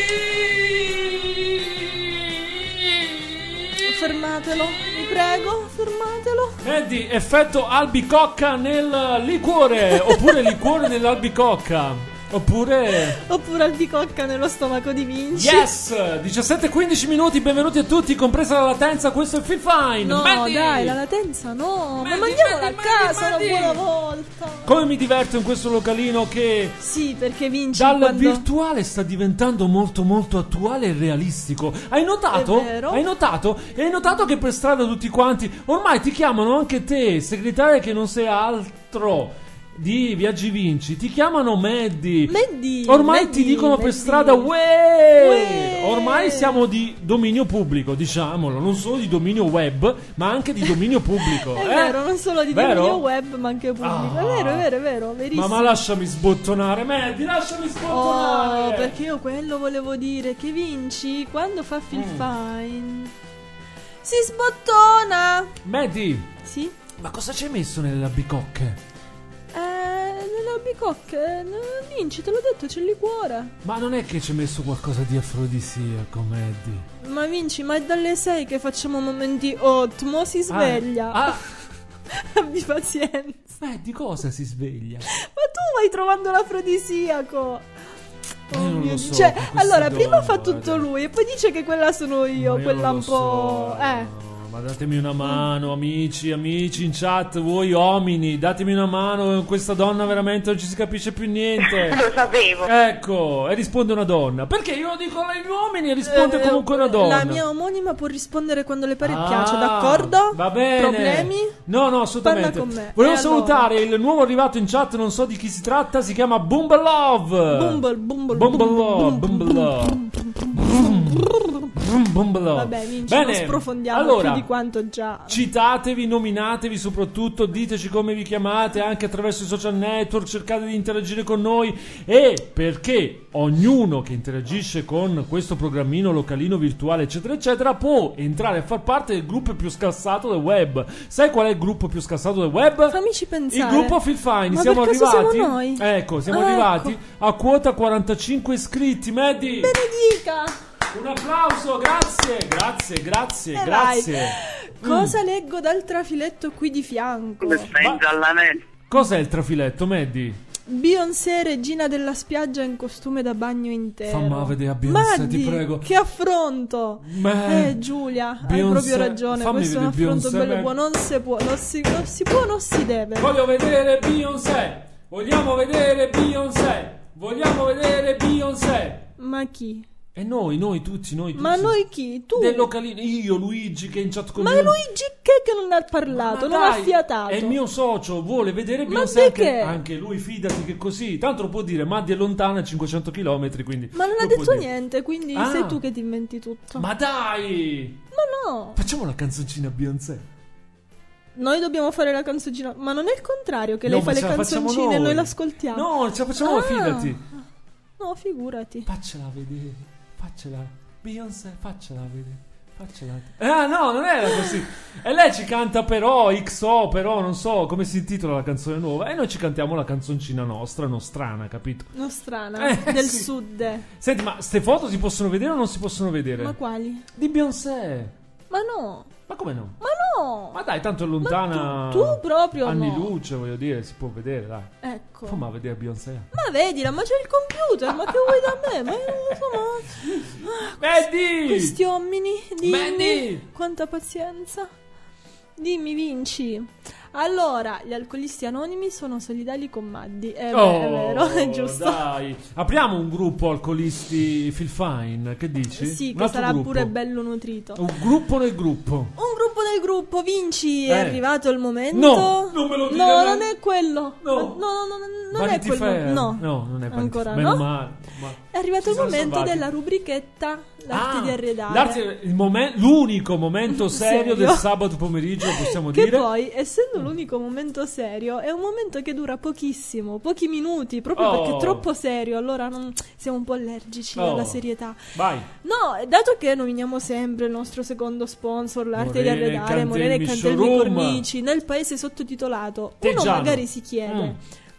Fermatelo, vi prego, fermatelo. Eddie, effetto albicocca nel liquore, oppure liquore nell'albicocca. Oppure Oppure albicocca nello stomaco di Vinci. Yes! diciassette e quindici minuti, benvenuti a tutti, compresa la latenza, questo è Feel Fine. No, Mandy! dai, la latenza no. Ma mandiamola a casa una buona volta. Come mi diverto in questo localino che Sì, perché Vinci dal quando... virtuale sta diventando molto molto attuale e realistico. Hai notato? È vero. Hai notato? E hai notato che per strada tutti quanti ormai ti chiamano anche te, segretaria che non sei altro di Viaggi Vinci, ti chiamano Maddy. Maddy, Ormai Maddy, ti dicono per Maddy. strada uè! Uè! Ormai siamo di dominio pubblico, diciamolo, non solo di dominio web, ma anche di dominio pubblico. È eh? vero, non solo di Vero? dominio web, ma anche pubblico. Ah. È vero, è vero, è vero, verissimo. Ma, ma lasciami sbottonare, Maddy, lasciami sbottonare. Oh, perché io quello volevo dire, che Vinci quando fa Feel Mm. Fine si sbottona. Maddy, Sì? ma cosa ci hai messo nelle albicocche? Eh, nelle albicocche, n- Vinci, te l'ho detto, c'è il liquore. Ma non è che ci hai messo qualcosa di afrodisiaco, Maddy? Ma Vinci, ma è dalle sei che facciamo momenti hot, mo si sveglia. Ah, Abbi pazienza. Maddy, cosa si sveglia? Ma tu vai trovando l'afrodisiaco. Io non mio lo Dio. so, Cioè, con queste allora, prima donne, fa tutto guarda. lui e poi dice che quella sono io, Ma io quella non un lo po'... so, Eh. Ma datemi una mano, amici, amici in chat, voi uomini, datemi una mano, questa donna veramente non ci si capisce più niente. Lo sapevo. Ecco, e risponde una donna. Perché io lo dico agli uomini e risponde Eh, comunque una donna. La mia omonima può rispondere quando le pare e Ah, piace, d'accordo? Va bene. Problemi? No, no, assolutamente. Parla con me. Volevo E allora? salutare il nuovo arrivato in chat, non so di chi si tratta, si chiama Bumble Love. Bumble, bumble, Bumble bumble, Love, Bumble Love. Bumble Love. Vabbè, Vinci, Bene, non sprofondiamo allora, più di quanto già. citatevi, nominatevi soprattutto, diteci come vi chiamate anche attraverso i social network, cercate di interagire con noi e perché ognuno che interagisce con questo programmino localino virtuale eccetera eccetera può entrare a far parte del gruppo più scassato del web. Sai qual è il gruppo più scassato del web? Fammici pensare. Il gruppo Feel Fine. Ma Siamo per caso arrivati siamo noi? Ecco, siamo Ah, arrivati ecco. a quota quarantacinque iscritti, Maddy. Benedica! Un applauso, grazie, grazie, grazie, Eh, grazie. Cosa leggo dal trafiletto qui di fianco? Cos'è il trafiletto, Maddy? Beyoncé, regina della spiaggia in costume da bagno intero. Famma vedere a Beyoncé, Maddy, ti prego. che affronto! Ma- Eh, Giulia, Beyoncé, hai proprio ragione. fammi Questo è un vedere affronto Beyoncé, bello e Maddy. buono. Non si può, non si, non si può, non si deve. Voglio vedere Beyoncé. Vogliamo vedere Beyoncé. Vogliamo vedere Beyoncé. Ma chi? E noi, noi tutti, noi tutti. Ma noi chi? Tu? Del localino, io, Luigi, che è in chat con Ma noi. Luigi che, che non ha parlato, Ma non ha dai, fiatato. È il mio socio, vuole vedere Ma Beyoncé di anche, che? anche lui, fidati che così. Tanto lo può dire, Maddy è lontana cinquecento chilometri, quindi Ma non ha lo può detto dire. niente, quindi Ah. sei tu che ti inventi tutto. Ma dai! Ma no, Facciamo la canzoncina Beyoncé. noi dobbiamo fare la canzoncina. Ma non è il contrario che lei No, fa ma le ce la facciamo canzoncine e noi noi. l'ascoltiamo. No, ce la facciamo, Ah. fidati. No, figurati. Faccela vedere, faccela. Beyoncé, faccela vedere. Faccela. Ah, no, non era così. E lei ci canta però X O, però non so come si intitola la canzone nuova. E noi ci cantiamo la canzoncina nostra, nostrana, capito? Nostrana, Eh, del sì. sud. Senti, ma ste foto si possono vedere o non si possono vedere? Ma quali? Di Beyoncé. Ma no. Ma come no? Ma no. Ma dai, tanto è lontana. Ma tu- tu proprio anni no. luce, voglio dire, si può vedere, dai. Ecco. Fammi vedere Beyoncé. Ma vedila, ma c'è il computer, ma che vuoi da me? Ma io non lo so, ma... Maddy! Questi uomini, dimmi. Maddy! Quanta pazienza. Dimmi, Vinci. Allora, gli alcolisti anonimi sono solidali con Maddy. Eh, beh, è vero, è giusto. Oh, Dai, apriamo un gruppo alcolisti Feel Fine, che dici? Sì, Un che altro sarà gruppo. pure bello nutrito. Un gruppo nel gruppo. Un gruppo del gruppo, Vinci, Eh. è arrivato il momento. No, non me lo dire, No, no. non è quello. No. Ma- no, no, no, non è Vanity quel Fair. mo- No. no, non è Vanity Ancora Fair. Meno no? male, ma- È arrivato Ci il siamo momento salvati. della rubrichetta L'arte Ah, di arredare. l'arte- il momen- l'unico momento serio, Serio? del sabato pomeriggio, possiamo Che dire. poi, essendo l'unico momento serio, è un momento che dura pochissimo, pochi minuti, proprio Oh. perché è troppo serio, allora non- siamo un po' allergici Oh. alla serietà. Vai. No, dato che nominiamo sempre il nostro secondo sponsor, l'arte di Morena e arredare, Morena e Cantelmi Cantelmi Showroom. Cornici, nel paese sottotitolato, Teggiano. uno magari si chiede: Mm.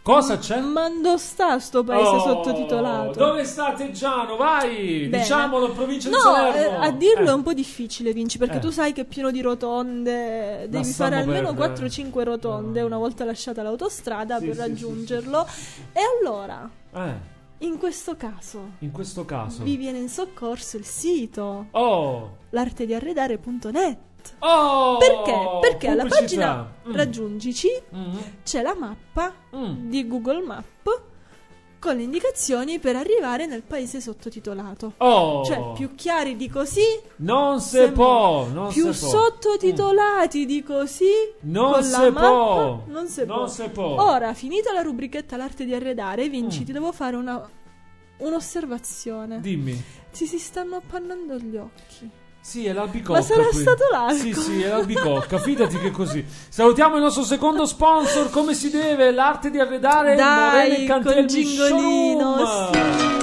Cosa c'è? Ma dove sta sto paese Oh, sottotitolato? Dove sta Teggiano? Vai! Bene. Diciamolo, provincia di No, Salerno. eh, a dirlo Eh. è un po' difficile, Vinci, perché Eh. tu sai che è pieno di rotonde. Devi stiamo fare almeno per- quattro cinque rotonde una volta lasciata l'autostrada Sì, per sì, raggiungerlo. E allora, Eh, in questo caso, in questo caso. vi viene in soccorso il sito Oh! l'artediarredare punto net. Oh! Perché? Perché alla Pubblicità. pagina Mm. raggiungici Mm. c'è la mappa Mm. di Google Map con le indicazioni per arrivare nel paese sottotitolato. Oh! Cioè, più chiari di così Non se sembra- può, non più se può. sottotitolati di così Non con se la mappa può. non se Non può. se può. Ora, finita la rubrichetta l'arte di arredare, Vinci, Mm. ti devo fare una un'osservazione. Dimmi. Ti si stanno appannando gli occhi. Sì, è l'albicocca. Ma sarà qui. stato l'alcol? Sì, sì, è l'albicocca. Fidati che è così. Salutiamo il nostro secondo sponsor, come si deve, l'arte di arredare. Dai, Morene col Cantelmi gingolino, Showroom.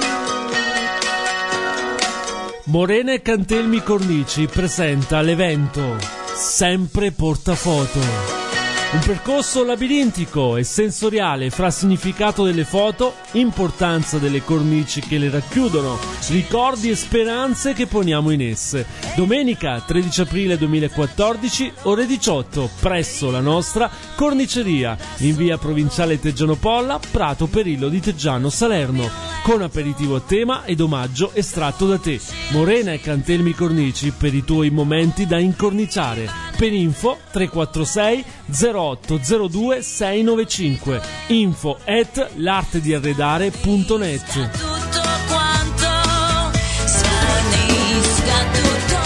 Morene Cantelmi Cornici presenta l'evento Sempre Portafoto. Un percorso labirintico e sensoriale fra significato delle foto, importanza delle cornici che le racchiudono, ricordi e speranze che poniamo in esse. Domenica tredici aprile duemilaquattordici, ore diciotto, presso la nostra corniceria, in via Provinciale Teggiano Polla, Prato Perillo di Teggiano Salerno, con aperitivo a tema ed omaggio estratto da te. Morena e Cantelmi Cornici per i tuoi momenti da incorniciare. Per info tre quattro sei zero otto zero due sei nove cinque, info at l'artediarredare punto net. Tutto quanto sfornisca tutto.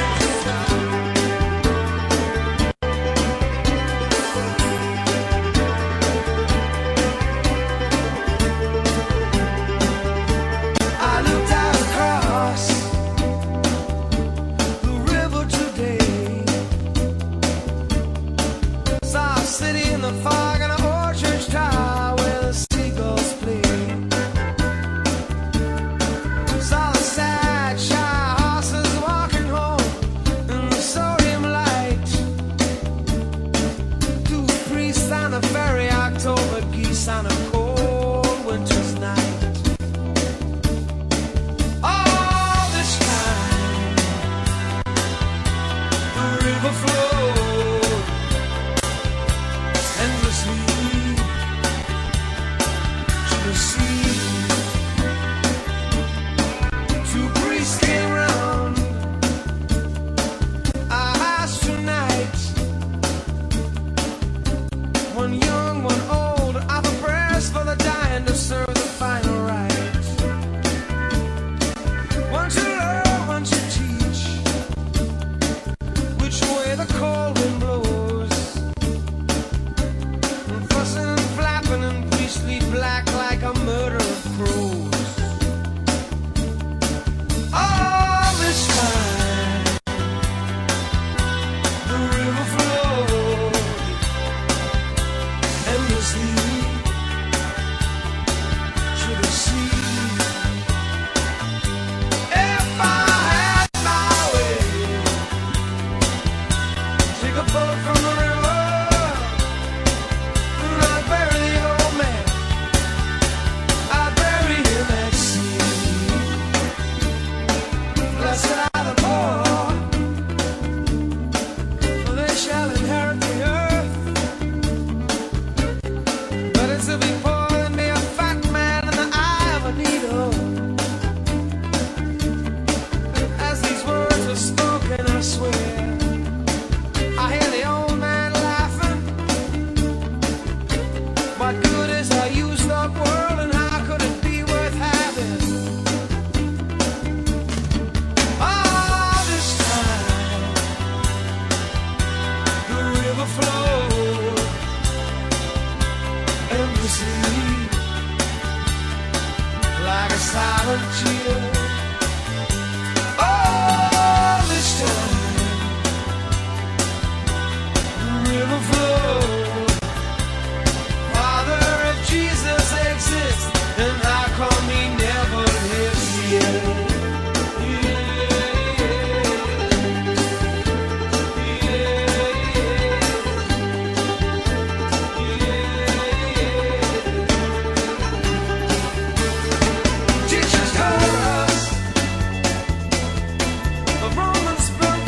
I looked out across the river today. Saw a city in the fog and an old church tower where the seagulls play.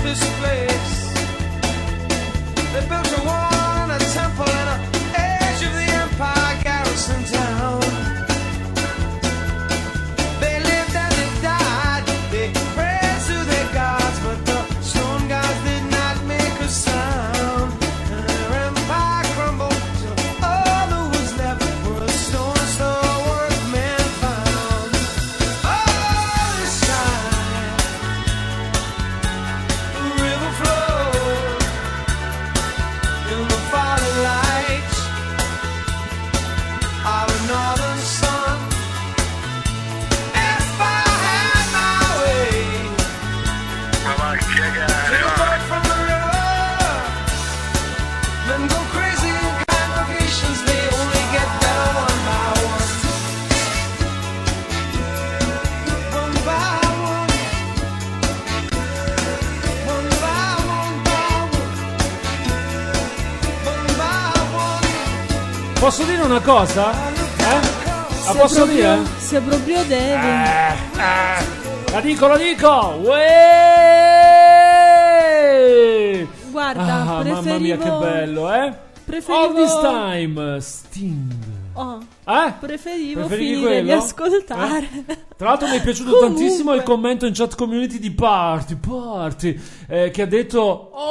this place. They built a wall and a temple and a edge of the empire garrison town. They lived and they died, they prayed to their gods, but the stone gods did not make a sound. And their empire crumbled till all that was left were the stones the workmen found. All this time the river flowed in the falling lights of a northern sun. If I had my way, take a boat from the river, men go crazy in congregations, they only get better one by one. One by one, one by one, one by one. Posso dire una cosa? Eh? La Se posso proprio- dire? Se proprio devi. Eh, eh, la dico, la dico! Ueeeh! Guarda, Ah, mamma preferivo... mia, che bello, eh? Preferivo... All this time, Sting. Oh, Eh? preferivo Preferivi finire di quello? ascoltare. Tra l'altro mi è piaciuto Comunque. tantissimo il commento in chat community di Party, Party, eh, che ha detto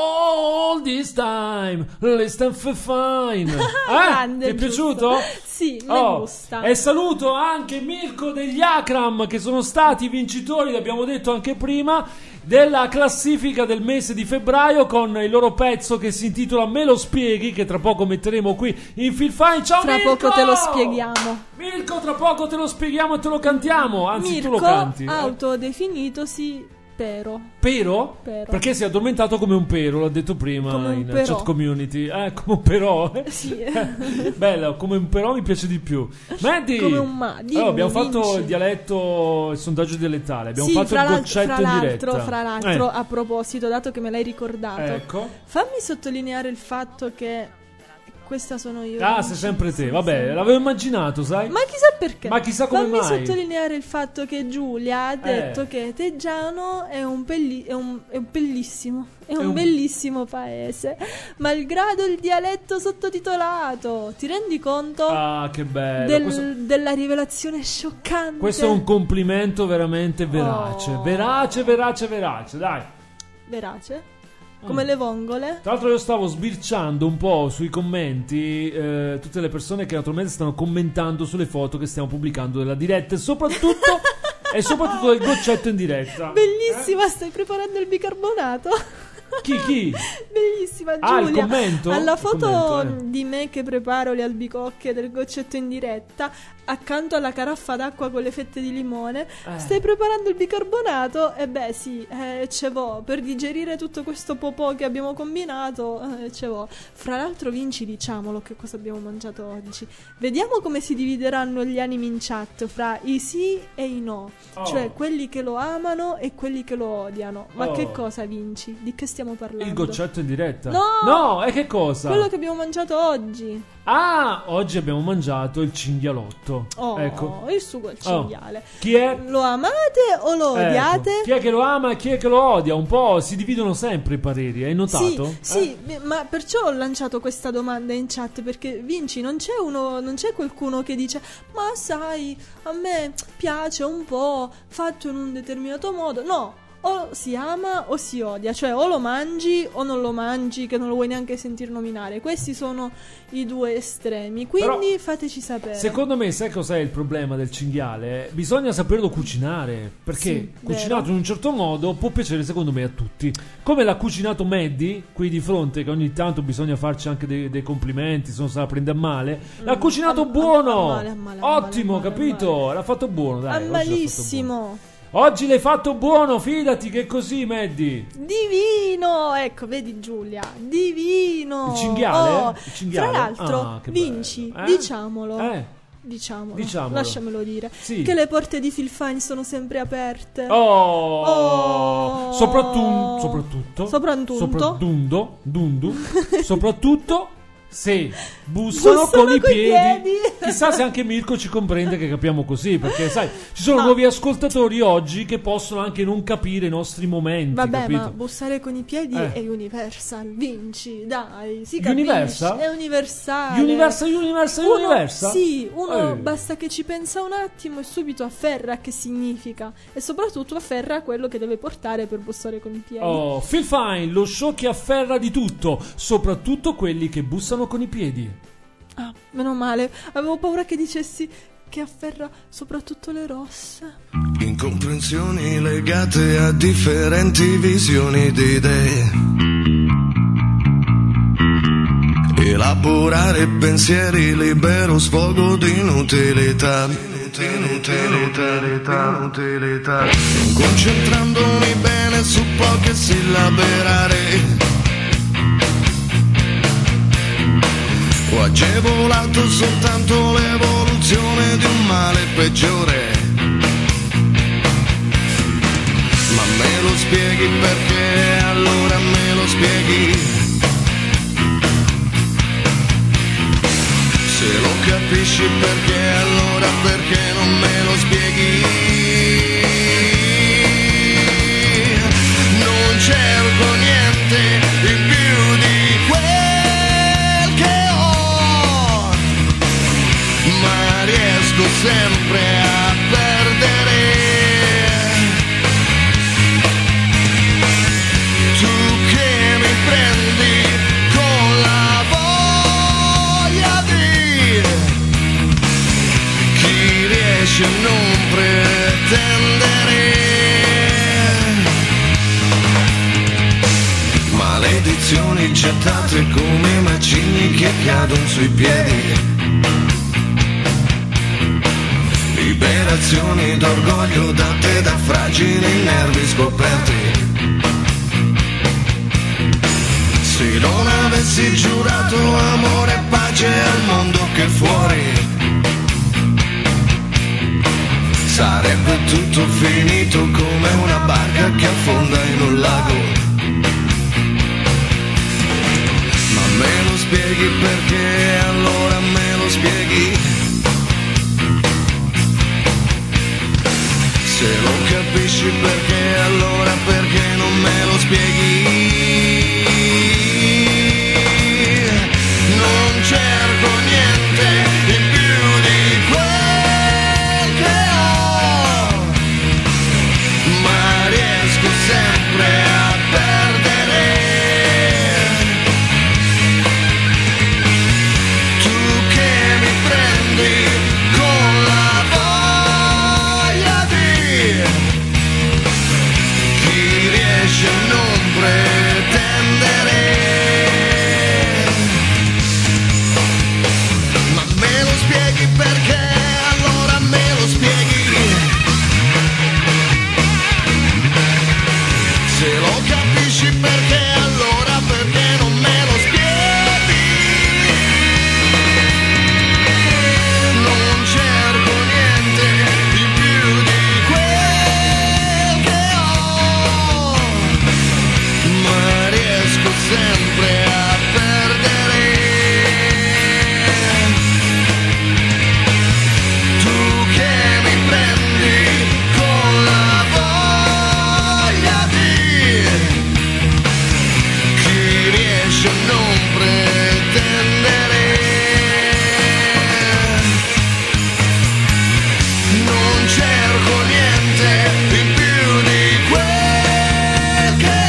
"Oh, all this time, listen for fine". Eh? Grande, Ti è giusto. piaciuto? Sì, mi Oh, gusta. E saluto anche Mirko degli Akram, che sono stati i vincitori, l'abbiamo detto anche prima, della classifica del mese di febbraio con il loro pezzo che si intitola Me lo spieghi, che tra poco metteremo qui in Feel Fine. Ciao Tra Mirko! poco te lo spieghiamo. Mirko, tra poco te lo spieghiamo e te lo cantiamo, anzi tu lo Mirko, canti. eh. autodefinitosi pero. Pero? Pero. Perché si è addormentato come un pero, l'ho detto prima Come un in però. chat community. Eh, come un però. Sì. Bello, come un però mi piace di più. Mandy! Come un ma. Dimmi, Allora, abbiamo fatto vinci. il dialetto, il sondaggio dialettale. Abbiamo Sì, fatto fra il l'al- goccetto fra in l'altro, diretta. fra l'altro, Eh, a proposito, dato che me l'hai ricordato, Ecco. fammi sottolineare il fatto che questa sono io. Ah, sei sempre te. Vabbè, l'avevo immaginato, sai? Ma chissà perché. Ma chissà come Fammi mai. sottolineare il fatto che Giulia ha detto che Teggiano è un, belli- è un, è un bellissimo, è un, un- bellissimo paese, malgrado il dialetto sottotitolato. Ti rendi conto Ah, che bello. del- Questo, della rivelazione scioccante? questo è un complimento veramente verace. Oh. Verace, verace, verace. Dai. Verace? Come le vongole? Tra l'altro io stavo sbirciando un po' sui commenti, eh, tutte le persone che naturalmente stanno commentando sulle foto che stiamo pubblicando della diretta e soprattutto e soprattutto del goccetto in diretta. Bellissima, stai preparando il bicarbonato? Chi chi? Bellissima Ah, il Giulia. commento? Alla Il foto commento, eh. di me che preparo le albicocche del goccetto in diretta, accanto alla caraffa d'acqua con le fette di limone, Eh. stai preparando il bicarbonato? E beh sì, eh, ce vo. Per digerire tutto questo popò che abbiamo combinato, eh, ce vo. Fra l'altro Vinci, diciamolo che cosa abbiamo mangiato oggi. Vediamo come si divideranno gli animi in chat fra i sì e i no. Oh. Cioè quelli che lo amano e quelli che lo odiano. Ma Oh. che cosa, Vinci? Di che stiamo parlando? Il goccetto in diretta? No! No, e che cosa? Quello che abbiamo mangiato oggi. Ah, oggi abbiamo mangiato il cinghialotto. Oh, Ecco. il sugo al cinghiale. Chi è? Lo amate o lo Ecco, odiate? chi è che lo ama e chi è che lo odia? Un po' si dividono sempre i pareri, hai notato? Sì, sì, beh, ma perciò ho lanciato questa domanda in chat, perché Vinci, non c'è uno, non c'è qualcuno che dice "Ma sai, a me piace un po' fatto in un determinato modo". No, o si ama o si odia, cioè o lo mangi o non lo mangi, che non lo vuoi neanche sentir nominare. Questi sono i due estremi, quindi Però, fateci sapere. Secondo me, sai cos'è il problema del cinghiale? Bisogna saperlo cucinare, perché Sì, cucinato vero. in un certo modo può piacere secondo me a tutti. Come l'ha cucinato Maddie qui di fronte, che ogni tanto bisogna farci anche dei, dei complimenti, se non se la prende a male. L'ha Mm, cucinato a- buono, a male, a male, a male, ottimo, a male, a capito? L'ha fatto buono, dai. Ah, oggi l'ha fatto buono. malissimo. Oggi l'hai fatto buono, fidati che è così, Maddie. Divino, ecco, vedi Giulia, divino. Il cinghiale? Oh, Il cinghiale? Tra l'altro, Ah, che Vinci, bello. Eh? diciamolo. Eh? Diciamolo, Diciamolo. lasciamelo dire, Sì. che le porte di Feel Fine sono sempre aperte. Oh, Oh. Soprattutto, soprattutto, Soprattutto. soprattutto, dundu, soprattutto Sì, bussano, Bussano con i coi piedi. piedi. Chissà se anche Mirko ci comprende che capiamo così, perché sai, ci sono Ma- nuovi ascoltatori oggi che possono anche non capire i nostri momenti, Vabbè, capito? ma bussare con i piedi Eh. è Universal, vinci, dai, si capisce. Universal? È universale. Universal, Universal, Uno- Universal? Sì, uno Eh. basta che ci pensa un attimo e subito afferra che significa. E soprattutto afferra quello che deve portare per bussare con i piedi. Oh, Feel Fine, lo show che afferra di tutto, soprattutto quelli che bussano con i piedi. Ah, meno male, avevo paura che dicessi che afferra soprattutto le rosse. Incomprensioni legate a differenti visioni di idee. Elaborare pensieri, libero sfogo di inutilità. Inutilità, inutilità. Concentrandomi bene su poche sillabe rare. Ho agevolato soltanto l'evoluzione di un male peggiore. Ma me lo spieghi perché, allora me lo spieghi. Se lo capisci perché, allora perché non me lo spieghi. Non cerco niente in più di quel che ho, ma riesco sempre a perdere. Tu che mi prendi con la voglia di chi riesce a non pretendere. Maledizioni gettate come macigni che cadono sui piedi. Liberazioni d'orgoglio date da fragili nervi scoperti. Se non avessi giurato amore e pace al mondo che fuori, sarebbe tutto finito come una barca che affonda in un lago. Ma me lo spieghi perché, allora me lo spieghi. Se lo capisci perché, allora perché non me lo spieghi. Non cerco niente in più di quel che ho, ma riesco sempre a perdere. Tu che mi prendi con la voglia di chi riesce a non pretendere. Ma me lo spieghi perché, allora me lo spieghi. Se lo capisci perché, allora perché non me lo spieghi. Non cerco niente di più di quel che ho, ma riesco sempre a perdere. Tu che mi prendi con la voglia di chi riesce a non pretendere. Non cerco niente in più di quel che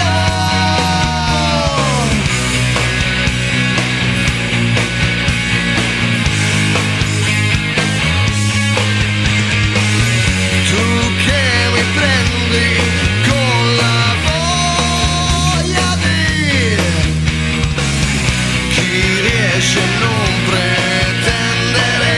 ho. Tu che mi prendi con la voglia di chi riesce a non pretendere.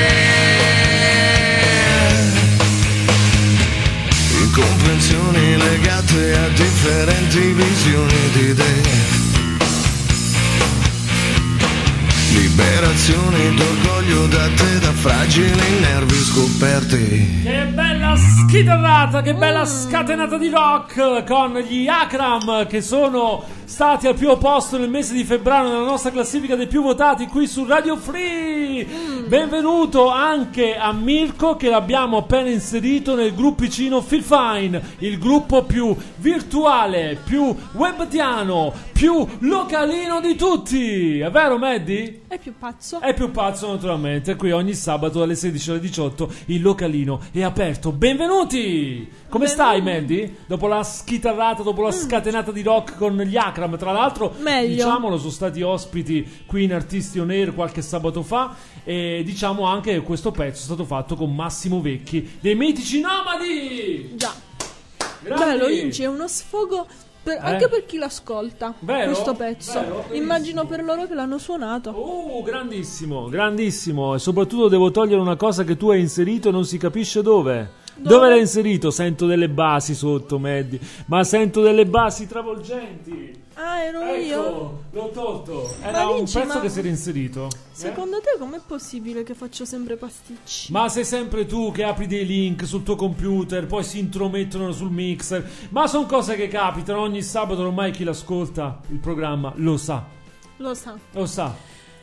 Incomprensioni legate a differenti visioni di idee. Liberazione d'orgoglio da te, da fragile in nervi scoperti. Che bella schitarrata, che bella scatenata di rock con gli Akram, che sono stati al primo posto nel mese di febbraio nella nostra classifica dei più votati qui su Radio Free. Benvenuto anche a Mirko, che l'abbiamo appena inserito nel gruppicino Feel Fine, il gruppo più virtuale, più webtiano, più localino di tutti. È vero, Maddie? È più pazzo. È più pazzo, naturalmente. Qui ogni sabato dalle sedici alle diciotto il localino è aperto. Benvenuti! Come stai, Mandy? Dopo la schitarrata, dopo la scatenata di rock con gli Akram, tra l'altro, Meglio. diciamolo, sono stati ospiti qui in Artisti On Air qualche sabato fa. E diciamo anche che questo pezzo è stato fatto con Massimo Vecchi dei Mitici Nomadi. Già. Grandi. Bello, Inci, è uno sfogo per- Eh? anche per chi l'ascolta. Vero? Questo pezzo. Vero? Immagino per loro che l'hanno suonato. Uh, grandissimo, grandissimo. E soprattutto devo togliere una cosa che tu hai inserito e non si capisce dove. Dove, Dove? l'hai inserito? Sento delle basi sotto, Maddie. Ma sento delle basi travolgenti. Ah, ero Ecco, io. l'ho tolto. Era Ma un Vinci, pezzo ma- che si era inserito. Secondo te com'è possibile che faccio sempre pasticci? Ma sei sempre tu che apri dei link sul tuo computer, poi si intromettono sul mixer. Ma sono cose che capitano ogni sabato, ormai chi l'ascolta il programma lo sa. Lo sa. Lo sa.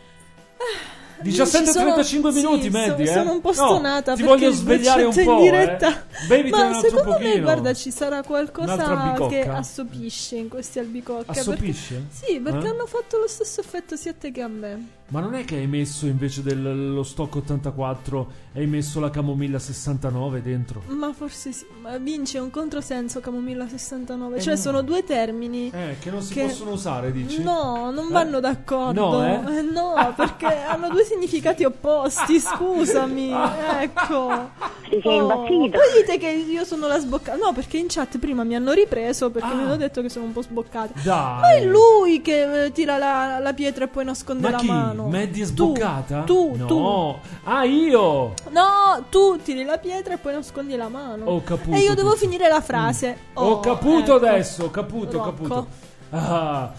Vinci, diciassette e trentacinque sono- minuti, sì, Maddie, so- eh? sono un po' No, stonata ti perché voglio il svegliare un concetto po', in diretta. eh. Beviti un Ma altro secondo me, pochino. guarda, ci sarà Un'altra qualcosa albicocca? che assopisce in questi albicocca. Assopisce? Perché- Sì, perché Eh? hanno fatto lo stesso effetto sia a te che a me. Ma non è che hai messo invece dello stock ottantaquattro, hai messo la camomilla sessantanove dentro? Ma forse sì. Ma vince un controsenso Camomilla sessantanove. Eh cioè, no. sono due termini. Eh, che non si possono usare, dici? No, non Eh? vanno d'accordo. No, eh? No, perché hanno due significati opposti. Scusami. Ecco. Ti sei impazzita? Poi dite che io sono la sboccata. No, perché in chat prima mi hanno ripreso perché mi hanno detto che sono un po' sboccata. Ah. Dai. Ma è lui che eh, tira la, la pietra e poi nasconde Ma la chi? mano. Maddie è Tu, sboccata? Tu, no. tu. Ah, io! No, tu tiri la pietra e poi nascondi la mano. Ho caputo E io devo tutto. finire la frase. Ho Oh, caputo ecco. adesso, ho caputo, ho Rocco. caputo. Ah,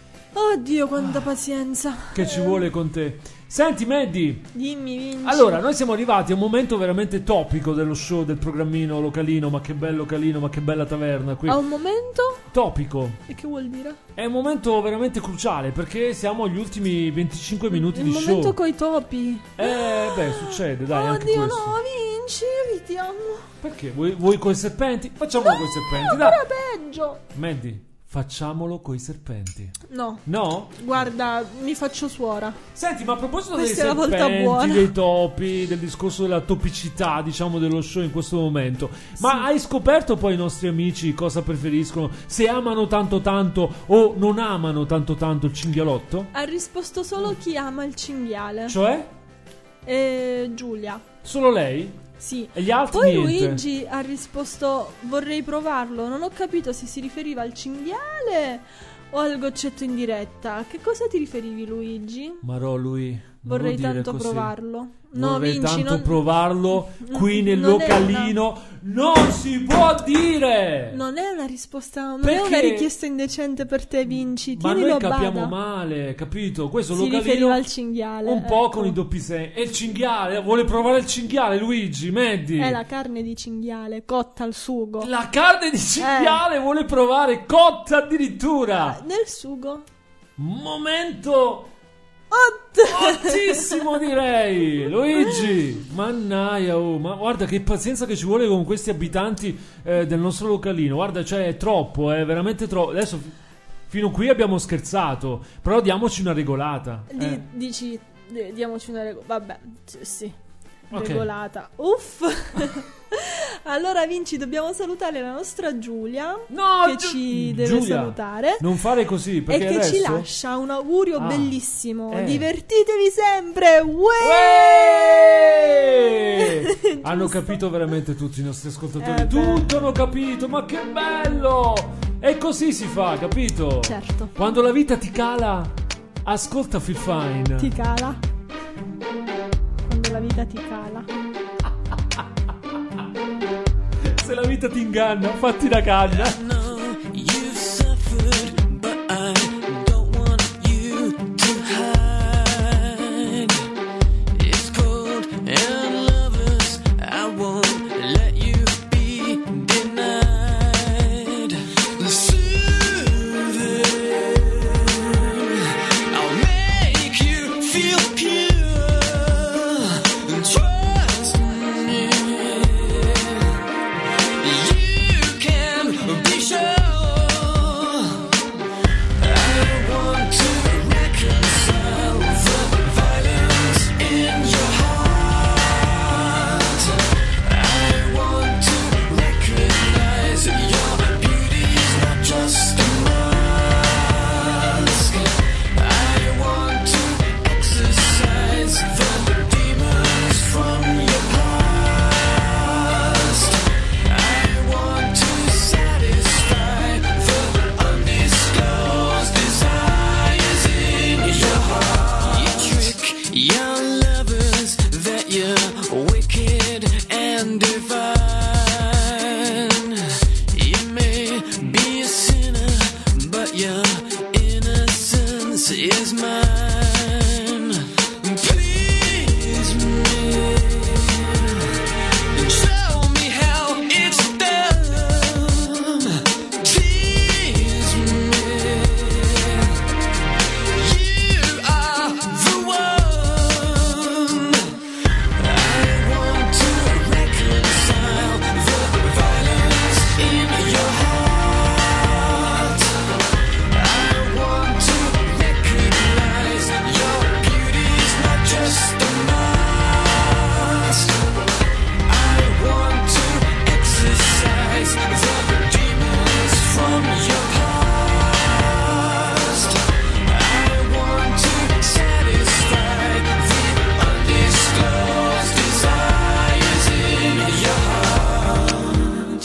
Oddio, quanta pazienza. che ci vuole con te. Senti, Maddie. Dimmi, Vinci. Allora, noi siamo arrivati a un momento veramente topico dello show, del programmino localino. Ma che bello localino, ma che bella taverna qui. A un momento? Topico. E che vuol dire? È un momento veramente cruciale perché siamo agli ultimi venticinque minuti Il di momento show. coi topi. Eh, beh, succede, dai, anche Oddio, questo. no, Vinci, evitiamo. Perché? Vuoi, vuoi coi serpenti? Facciamolo coi serpenti, dai. Ancora peggio. Maddie, facciamolo coi serpenti. No. No? Guarda, mi faccio suora. Senti, ma a proposito Questa dei è la volta serpenti, buona. dei topi, del discorso della topicità, diciamo, dello show in questo momento, ma hai scoperto poi i nostri amici cosa preferiscono? Se amano tanto tanto o non amano tanto tanto il cinghialotto? Ha risposto solo chi ama il cinghiale. Cioè? E Giulia. Solo lei? Sì. E gli altri Poi niente? Luigi ha risposto vorrei provarlo. Non ho capito se si riferiva al cinghiale o al goccetto in diretta. Che cosa ti riferivi, Luigi? Marò, lui. non Vorrei lo dire tanto così. provarlo. No, Vorrei Vinci, tanto non- provarlo qui nel non è localino. Non si può dire! Non è una risposta, non è Perché? una richiesta indecente per te, Vinci. Ma Tienilo noi a capiamo bada. male, capito? Questo Si localino riferiva al cinghiale. un po' ecco. con i doppi sensi. E il cinghiale, vuole provare il cinghiale, Luigi, Maddie. È la carne di cinghiale, cotta al sugo. La carne di cinghiale vuole provare cotta addirittura. Nel sugo. Momento ottissimo, direi. Luigi, mannaia, oh, ma guarda che pazienza che ci vuole con questi abitanti eh, del nostro localino. Guarda, cioè è troppo, è veramente troppo. Adesso fi- fino qui abbiamo scherzato, però diamoci una regolata. Di- eh. Dici, di- diamoci una regola. Vabbè, sì, sì. Ok. Regolata. Uff. Allora, Vinci, dobbiamo salutare la nostra Giulia. No, che Giu- ci deve Giulia, salutare. non fare così, E perché che adesso ci lascia un augurio Ah, bellissimo. eh. Divertitevi sempre. Uè! Uè! Hanno capito veramente tutti i nostri ascoltatori. Eh, beh. Tutto hanno capito, ma che bello! E così si fa, capito? Certo. Quando la vita ti cala, ascolta Feel Fine. Ti cala. Quando la vita ti cala. Se la vita ti inganna, fatti la canna. You've suffered, but I don't want you to hide. Your innocence is mine. Please me, show me how it's done. Tease me. You are the one. I want to reconcile the violence in your heart. I want to recognize your beauty's not just a mask. I want to exorcise the demons from your past. I want to satisfy the undisclosed desires in your heart.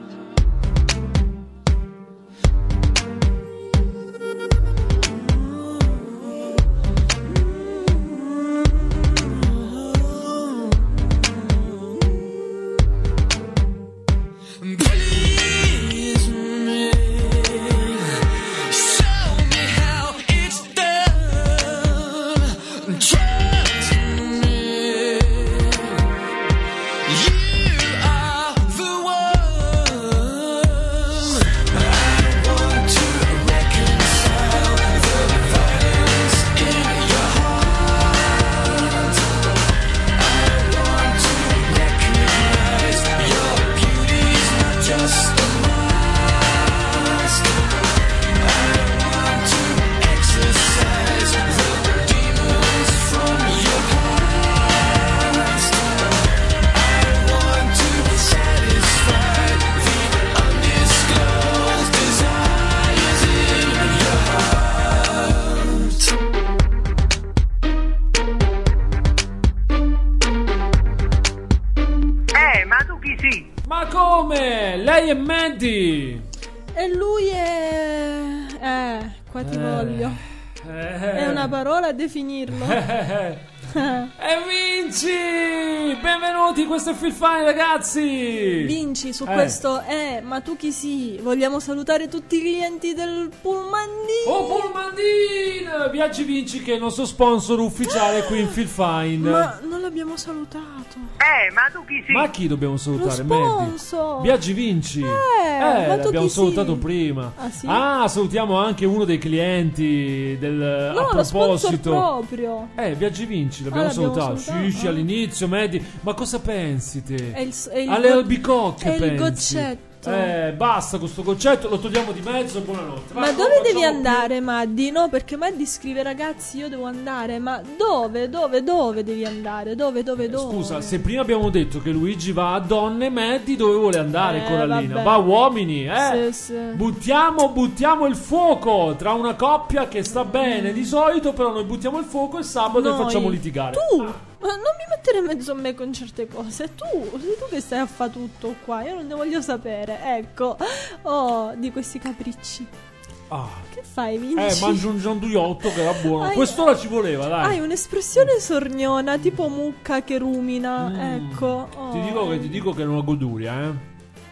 Please me, show me how it's done. Trust me, you are the one. I want to reconcile the violence in your heart. I want to recognize your beauty's not just a mask. I want to exorcise the demons from your past. I want to satisfy the undisclosed desires in your heart. Eh, ma tu chi sei? Ma come? Lei è Mandy. E lui è... Eh, qua ti Eh. voglio. Eh. È una parola a definirlo. E vinci! Benvenuti, questo è Feel Fine, ragazzi! Vinci su Eh. questo eh, ma tu chi sei? Vogliamo salutare tutti i clienti del Pullmandin. Oh, Pullmandin! Viaggi Vinci, che è il nostro sponsor ufficiale qui in Feel Fine. Ma non l'abbiamo salutato. Eh, ma tu chi sei? Ma chi dobbiamo salutare? Lo Mandy? sponsor. Viaggi Vinci. Eh, ma tu l'abbiamo chi salutato sei? prima. Ah, sì? Ah, salutiamo anche uno dei clienti del No, a lo sponsor proposito. proprio. Eh, Viaggi Vinci, l'abbiamo Ah, l'abbiamo salutato. salutato? Sì, sì, Ah. all'inizio, Mandy. Ma cosa pensi te? È il, è il Alle go- albicocche è il pensi? goccetto. Eh, basta con sto concetto, lo togliamo di mezzo e buonanotte. Ma Vai, dove lo devi facciamo andare, Maddi? No, perché Maddi scrive ragazzi, io devo andare. Ma dove, dove, dove devi andare? Dove, dove, dove? Scusa, se prima abbiamo detto che Luigi va a donne, Mandy dove vuole andare, Eh, Corallina? vabbè. Va a uomini, eh? Sì, sì. Buttiamo, buttiamo il fuoco tra una coppia che sta bene di solito, però noi buttiamo il fuoco e sabato Noi. e facciamo litigare. Tu, ma non mi mettere in mezzo a me con certe cose. Tu, sei tu che stai a fa tutto qua. Io non ne voglio sapere. Ecco, oh, di questi capricci. Ah. Che fai, Vinci? Eh, mangio un gianduiotto che era buono. Hai- Quest'ora ci voleva, dai. Hai un'espressione sorniona, tipo mucca che rumina. Mm. Ecco. oh. Ti dico che ti dico che è una goduria, eh.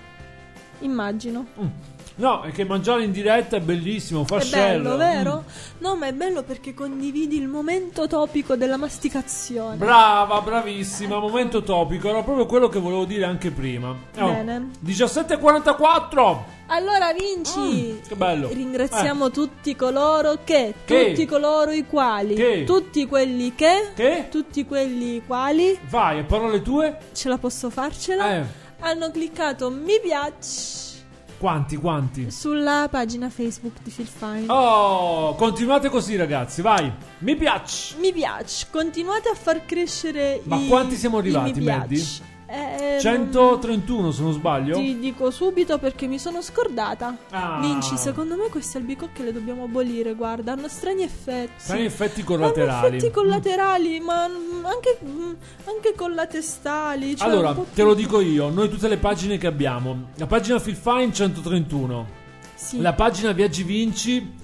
Immagino. No, è che mangiare in diretta è bellissimo, fa È shell. bello, vero? Mm. No, ma è bello perché condividi il momento topico della masticazione. Brava, bravissima, momento topico, era proprio quello che volevo dire anche prima. Oh, Bene. diciassette e quarantaquattro. Allora, Vinci, Che bello. ringraziamo tutti coloro che, Che? tutti coloro i quali, Che? tutti quelli che, Che? tutti quelli i quali, Vai, a parole tue? ce la posso farcela? Eh. Hanno cliccato mi piace Quanti, quanti? sulla pagina Facebook di Feel Fine. Oh, continuate così, ragazzi, vai. Mi piace. Mi piace, continuate a far crescere Ma i quanti siamo i arrivati, mi Maddie? piace. Eh, centotrentuno, se non sbaglio. Ti dico subito perché mi sono scordata. Ah. Vinci, secondo me queste albicocche le dobbiamo abolire, guarda, hanno strani effetti. Strani effetti Hanno collaterali. effetti collaterali, ma mm, anche, mm, anche collatestali. Cioè Allora, un po' te lo più- dico io, noi tutte le pagine che abbiamo. La pagina Feel Fine centotrentuno. Sì. La pagina Viaggi Vinci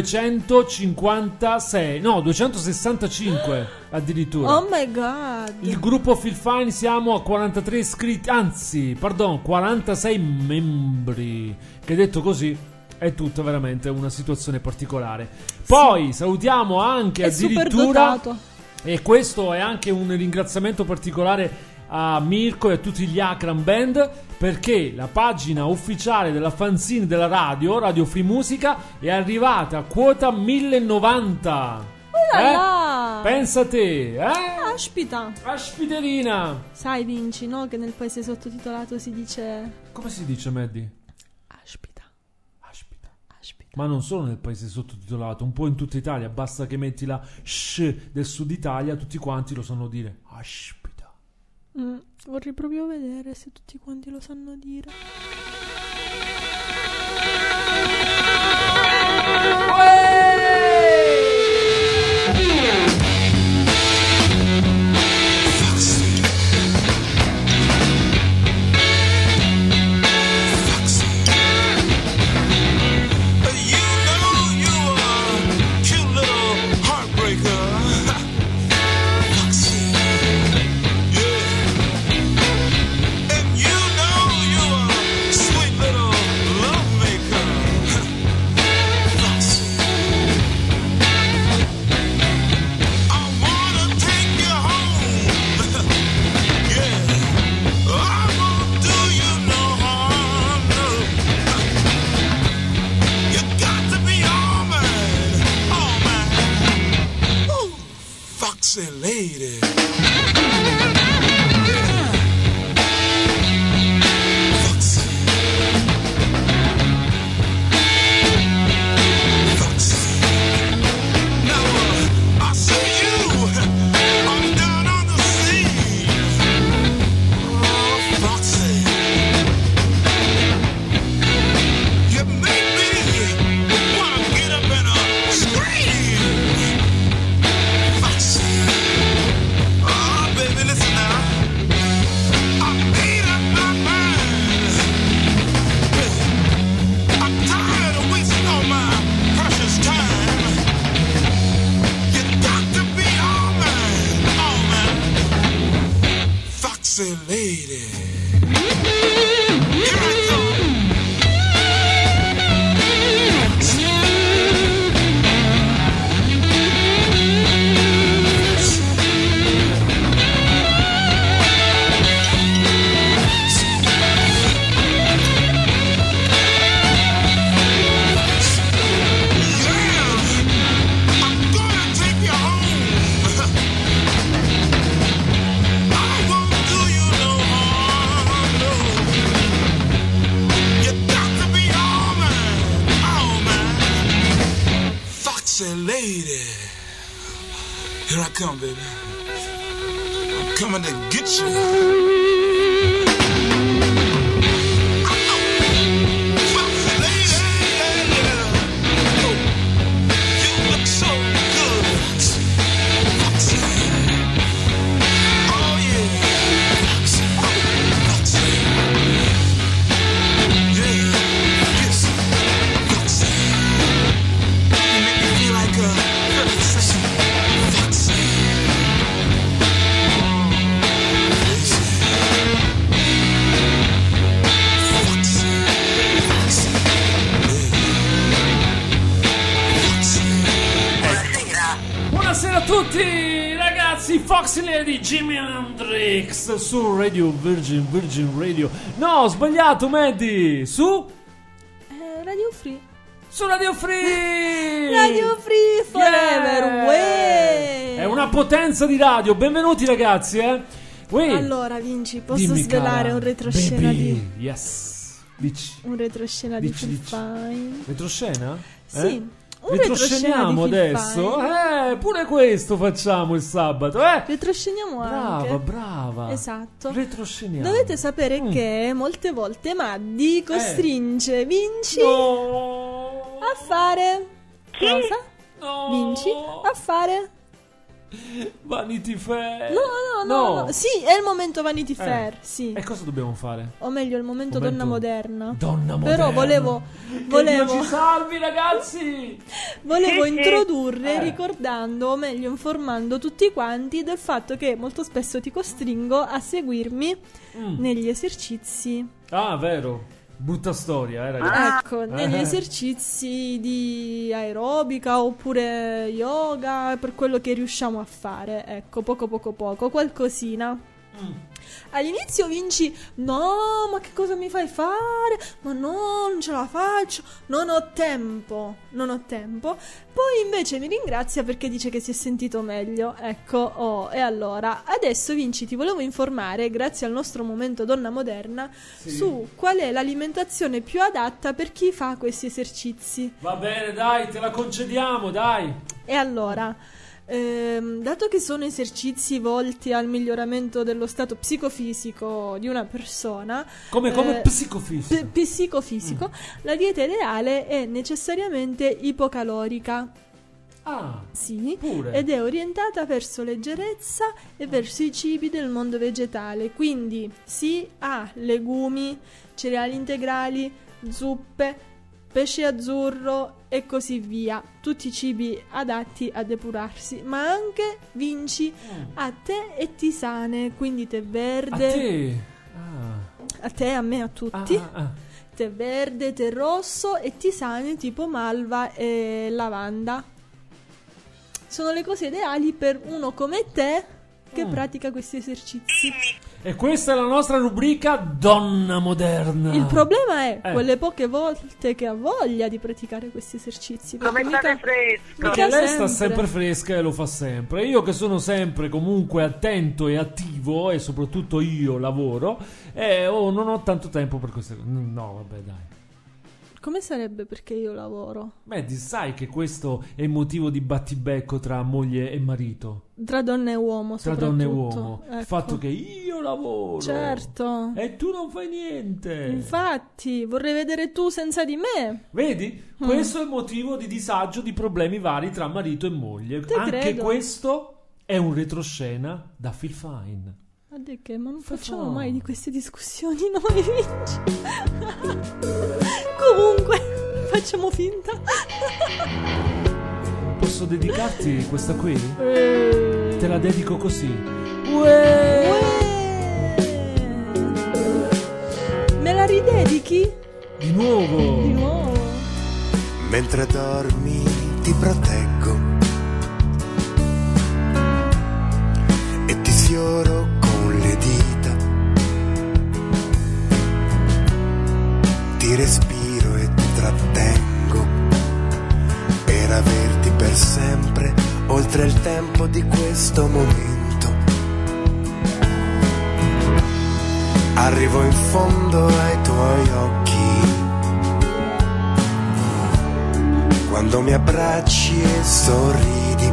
duecentocinquantasei. No, duecentosessantacinque addirittura. Oh my god. Il gruppo Feel Fine siamo a quarantatré iscritti, anzi, pardon, quarantasei membri. Che detto così è tutta veramente una situazione particolare. Poi salutiamo anche È addirittura, superdotato. e questo è anche un ringraziamento particolare a Mirko e a tutti gli Akram Band, perché la pagina ufficiale della fanzine della radio, Radio Free Musica, è arrivata a quota mille novanta. Oh là là! Pensa te, eh? Aspita. Aspiterina. Sai, Vinci, no? Che nel paese sottotitolato si dice... Come si dice, Maddie? Aspita. Aspita. Ma non solo nel paese sottotitolato, un po' in tutta Italia. Basta che metti la sh del sud Italia, tutti quanti lo sanno dire. Aspita. Mm, vorrei proprio vedere se tutti quanti lo sanno dire. Foxy lady. Foxy lady. Here I go. Lady, here I come, baby. I'm coming to get you. Buonasera a tutti ragazzi, Foxy Lady, Jimi Hendrix su Radio Virgin, Virgin Radio. No, ho sbagliato, Maddie. Su? Eh, Radio Free. Su Radio Free. Radio Free forever, Yeah. way. È una potenza di radio. Benvenuti ragazzi, eh. Uè. Allora, Vinci, posso Dimmi, svelare cara. un retroscena Baby. di Yes. Dici. un retroscena Dici, di dici. Fine. Retroscena? Sì. Eh? Un retroscena Retrosceniamo di adesso? Fine. Eh, pure questo facciamo il sabato, eh? Retrosceniamo anche. Brava, brava. Esatto. Retrosceniamo. Dovete sapere Mm. che molte volte Maddi costringe Vinci No. a fare cosa? No. Vinci a fare Vanity Fair. No, no, no, no. Sì, è il momento Vanity Eh. Fair, sì. E cosa dobbiamo fare? O meglio, il momento, Momento- donna moderna. Donna Però moderna. volevo Che volevo Dio ci salvi, ragazzi. Volevo Sì, sì. introdurre Eh. ricordando, o meglio informando tutti quanti del fatto che molto spesso ti costringo a seguirmi Mm. negli esercizi Ah, vero. Brutta storia, eh, ragazzi. Ecco, negli Eh. esercizi di aerobica oppure yoga, per quello che riusciamo a fare, ecco, poco poco poco, qualcosina. All'inizio Vinci, no, ma che cosa mi fai fare? Ma no, non ce la faccio, non ho tempo, non ho tempo. Poi invece mi ringrazia perché dice che si è sentito meglio. Ecco, oh, e allora, adesso Vinci ti volevo informare, grazie al nostro momento Donna Moderna, Sì. su qual è l'alimentazione più adatta per chi fa questi esercizi. Va bene, dai, te la concediamo, dai. E allora, ehm, dato che sono esercizi volti al miglioramento dello stato psicofisico di una persona, Come, come eh, psicofisico. p- psicofisico, la dieta ideale è necessariamente ipocalorica. Ah, sì, pure. ed è orientata verso leggerezza e verso i cibi del mondo vegetale, quindi sì a legumi, cereali integrali, zuppe, pesce azzurro e così via, tutti cibi adatti a depurarsi, ma anche Vinci a tè e tisane, quindi tè A verde, te. Ah. a te, a me, a tutti, Ah, ah, ah. tè verde, tè rosso e tisane tipo malva e lavanda. Sono le cose ideali per uno come te che Mm. pratica questi esercizi. E questa è la nostra rubrica Donna Moderna. Il problema è Eh. quelle poche volte che ha voglia di praticare questi esercizi. Come perché state mica- fresco? Perché mica lei sta sempre fresca e lo fa sempre. Io che sono sempre comunque attento e attivo, e soprattutto io lavoro, e oh, non ho tanto tempo per queste cose. No, vabbè, dai. Come sarebbe perché io lavoro? Beh, di- sai che questo è motivo di battibecco tra moglie e marito, Tra donna e uomo, tra soprattutto. donna e uomo. Il Ecco. fatto che io lavoro Certo. e tu non fai niente. Infatti, vorrei vedere tu senza di me. Vedi? Mm. Questo è il motivo di disagio, di problemi vari tra marito e moglie. Te Anche credo. questo è un retroscena da Phil Fine. Guarda che, ma non facciamo fa? mai di queste discussioni noi, Vinci. Comunque, facciamo finta. Posso dedicarti questa qui? Eh. Te la dedico così. Uè. Me la ridedichi? Di nuovo. Di nuovo. Mentre dormi ti proteggo e ti sfioro con le dita, ti respiro e ti trattengo per averti per sempre oltre il tempo di questo momento. Arrivo in fondo ai tuoi occhi quando mi abbracci e sorridi,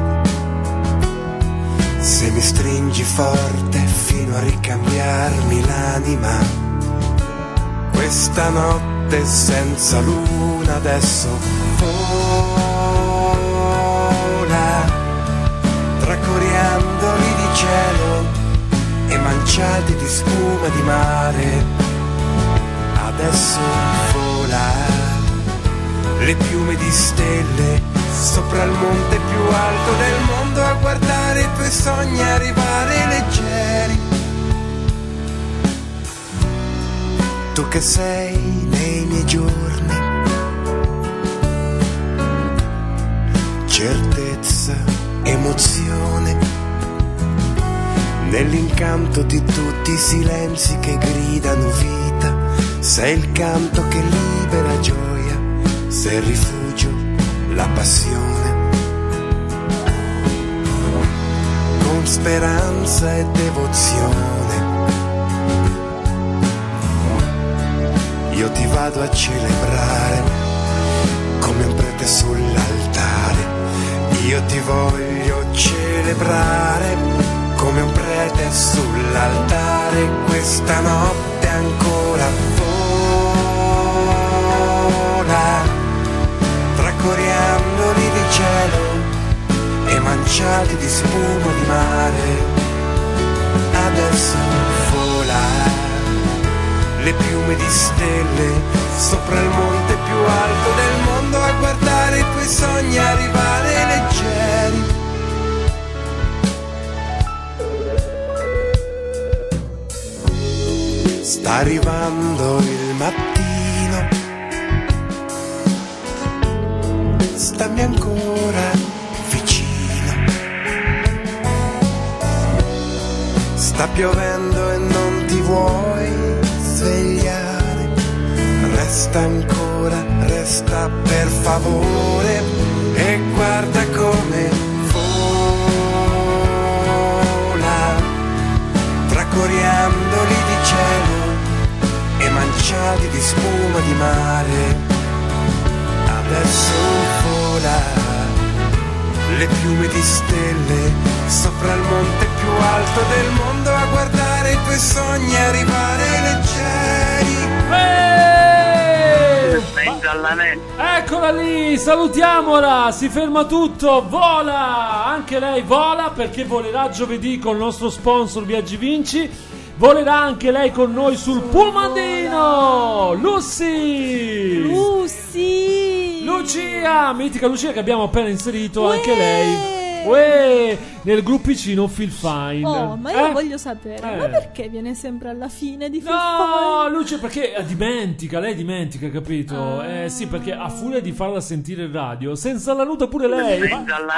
se mi stringi forte fino a ricambiarmi l'anima. Questa notte senza luna adesso vola tra coriandoli di cielo e manciati di spuma di mare. Adesso vola le piume di stelle sopra il monte più alto del mondo a guardare i tuoi sogni arrivare leggeri. Tu che sei nei miei giorni, certezza, emozione, nell'incanto di tutti i silenzi che gridano vita, sei il canto che libera gioia, sei il rifugio, la passione, con speranza e devozione. Io ti vado a celebrare come un prete sull'altare. Io ti voglio celebrare come un prete sull'altare. Questa notte ancora vola tra coriandoli di cielo e manciati di spuma di mare. Adesso vola le piume di stelle sopra il monte più alto del mondo a guardare i tuoi sogni arrivare leggeri. Sta arrivando il mattino stammi ancora vicino. Sta piovendo e non ti vuoi svegliare, resta ancora, resta per favore e guarda come vola tra coriandoli di cielo e manciati di spuma di mare. Adesso vola le piume di stelle sopra il monte più alto del mondo a guardare i tuoi sogni arrivare leggeri. Eccola lì, salutiamola, si ferma tutto, vola, anche lei vola perché volerà giovedì con il nostro sponsor Viaggi Vinci, volerà anche lei con noi sul Pullmandino, Lucy! Lucy! Lucia, mitica Lucia che abbiamo appena inserito anche lei. Uè, nel gruppicino Feel Fine. Oh, ma io eh? voglio sapere, Eh. ma perché viene sempre alla fine di Feel No, Fine? Lucia, perché eh, dimentica, lei dimentica, capito? Ah. Eh sì, perché a furia di farla sentire in radio, senza la nuda pure lei. Senza la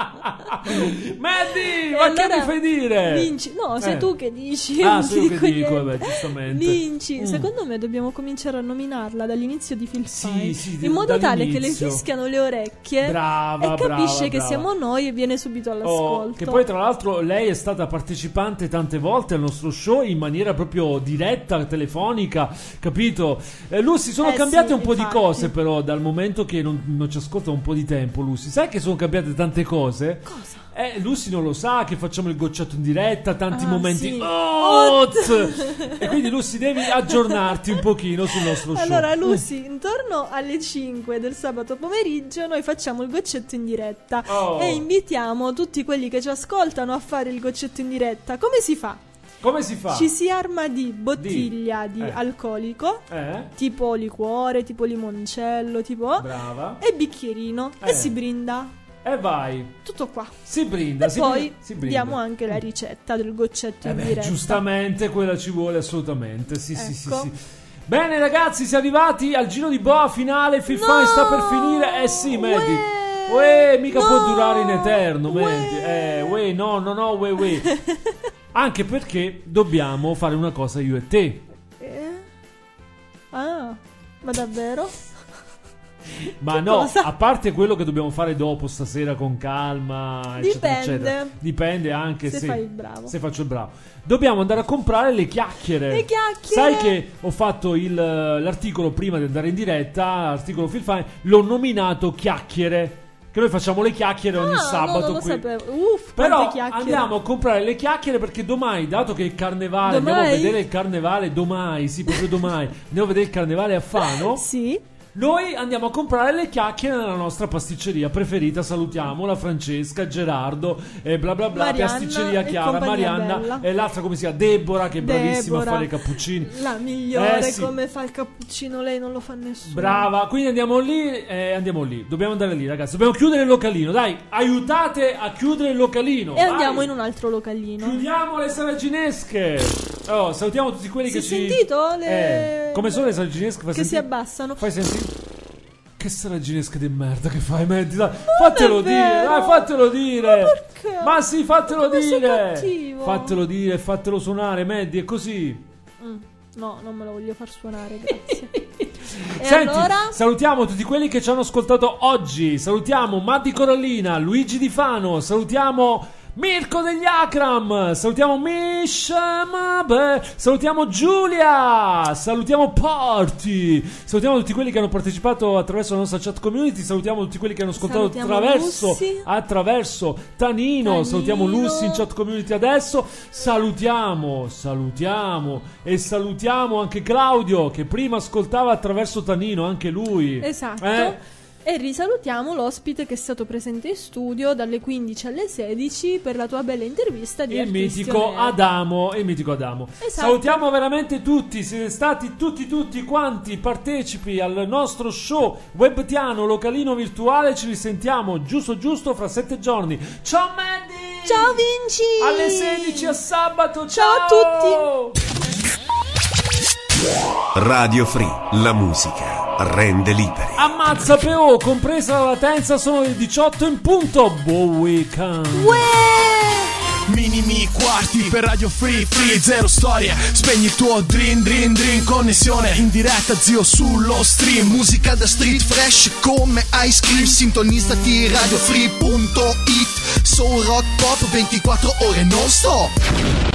Mandy, E ma che allora mi fai dire? Vinci, no, sei Eh. tu che dici. Ah, non sono ti io che dico, niente. vabbè, giustamente. Vinci, Mm. secondo me dobbiamo cominciare a nominarla dall'inizio di Feel Fine, sì, in modo tale che le dall'inizio. fischiano le orecchie Brava, e capisce brava, che brava. siamo noi e viene subito all'ascolto. Oh, che poi tra l'altro lei è stata partecipante tante volte al nostro show in maniera proprio diretta, telefonica, capito? Eh, Lucy, sono Eh cambiate sì, un po' infatti. di cose però dal momento che non, non ci ascolta un po' di tempo, Lucy. Sai che sono cambiate tante cose? Cosa? Eh, Lucy non lo sa che facciamo il goccetto in diretta, tanti Ah, momenti sì. hot. E quindi Lucy devi aggiornarti un pochino sul nostro show. Allora, Lucy, intorno alle cinque del sabato pomeriggio noi facciamo il goccetto in diretta Oh. e invitiamo tutti quelli che ci ascoltano a fare il goccetto in diretta. Come si fa? Come si fa? Ci si arma di bottiglia di, Eh. alcolico, Eh? tipo liquore, tipo limoncello, tipo Brava. e bicchierino Eh. e si brinda. E vai. Tutto qua. Si brinda, E si poi brinda, si brinda. diamo anche la ricetta del goccetto Eh in beh, diretta. giustamente quella ci vuole assolutamente. Sì, sì, sì, Ecco. sì. Bene ragazzi, siamo arrivati al giro di boa finale. Feel Fine sta per finire. Eh sì, Mandy. Uè, mica può durare in eterno, Mandy. Eh, uè, no, no, no, uè, uè. Anche perché dobbiamo fare una cosa io e te. Eh? Ah, ma davvero? Ma Che no, cosa? a parte quello che dobbiamo fare dopo stasera con calma, eccetera, Dipende. eccetera. Dipende anche Se se, fai il bravo. se faccio il bravo. Dobbiamo andare a comprare le chiacchiere. Le chiacchiere! Sai che ho fatto il, l'articolo prima di andare in diretta, l'articolo Feel Fine, l'ho nominato chiacchiere. Che noi facciamo le chiacchiere ogni Ah, sabato no, non lo qui. sapevo. Uff, Però quante chiacchiere. andiamo a comprare le chiacchiere perché domani, dato che è il carnevale, andiamo a Domai? vedere il carnevale domani, sì, proprio domani. Andiamo a vedere il carnevale a Fano. Sì. Noi andiamo a comprare le chiacchiere nella nostra pasticceria preferita. Salutiamo la Francesca, Gerardo e bla bla bla. Marianna Pasticceria e Chiara, compagnia Marianna bella. e l'altra come si chiama? Deborah, che è bravissima Deborah. a fare i cappuccini. La migliore, Eh, sì. come fa il cappuccino lei non lo fa nessuno. Brava, quindi andiamo lì, eh, andiamo lì. Dobbiamo andare lì, ragazzi. Dobbiamo chiudere il localino. Dai, aiutate a chiudere il localino. E andiamo Vai. in un altro localino. Chiudiamo le saracinesche. Oh, salutiamo tutti quelli Si che è ci. sentito? Le- Eh, come sono le saracinesche? Fai Che si sentire? abbassano. Fai sentire. Che saracinesche di merda che fai, Mandy? Dai, fatelo è dire, vero. dai, fatelo dire. Ma perché? Ma sì, fatelo Come sei dire. cattivo? Fatelo dire, fatelo suonare, Mandy, è così. Mm, no, non me lo voglio far suonare, grazie. E Senti, allora? salutiamo tutti quelli che ci hanno ascoltato oggi. Salutiamo Matti Corallina, Luigi Di Fano, salutiamo Mirko degli Akram, salutiamo Misha Mabe, salutiamo Giulia, salutiamo Porti, salutiamo tutti quelli che hanno partecipato attraverso la nostra chat community, salutiamo tutti quelli che hanno ascoltato Salutiamo attraverso, Lucy. attraverso Tanino, Tanino. salutiamo Lucy in chat community adesso, salutiamo, salutiamo e salutiamo anche Claudio che prima ascoltava attraverso Tanino, anche lui. Esatto. Eh? E risalutiamo l'ospite che è stato presente in studio dalle quindici alle sedici per la tua bella intervista di Il Artisti mitico On Air. Adamo, il mitico Adamo. Esatto. Salutiamo veramente tutti, siete stati tutti tutti quanti partecipi al nostro show webtiano localino virtuale. Ci risentiamo giusto giusto fra sette giorni. Ciao Mandy! Ciao Vinci! Alle sedici a sabato. Ciao a tutti! Radio Free, la musica rende liberi. Ammazza P O, compresa la latenza, sono le diciotto in punto. Buon weekend. Minimi quarti per Radio Free Free, zero storie. Spegni il tuo dream dream dream. Connessione in diretta zio sullo stream. Musica da street fresh come ice cream. Sintonizzati radio free punto it. Soul rock pop ventiquattro ore non stop.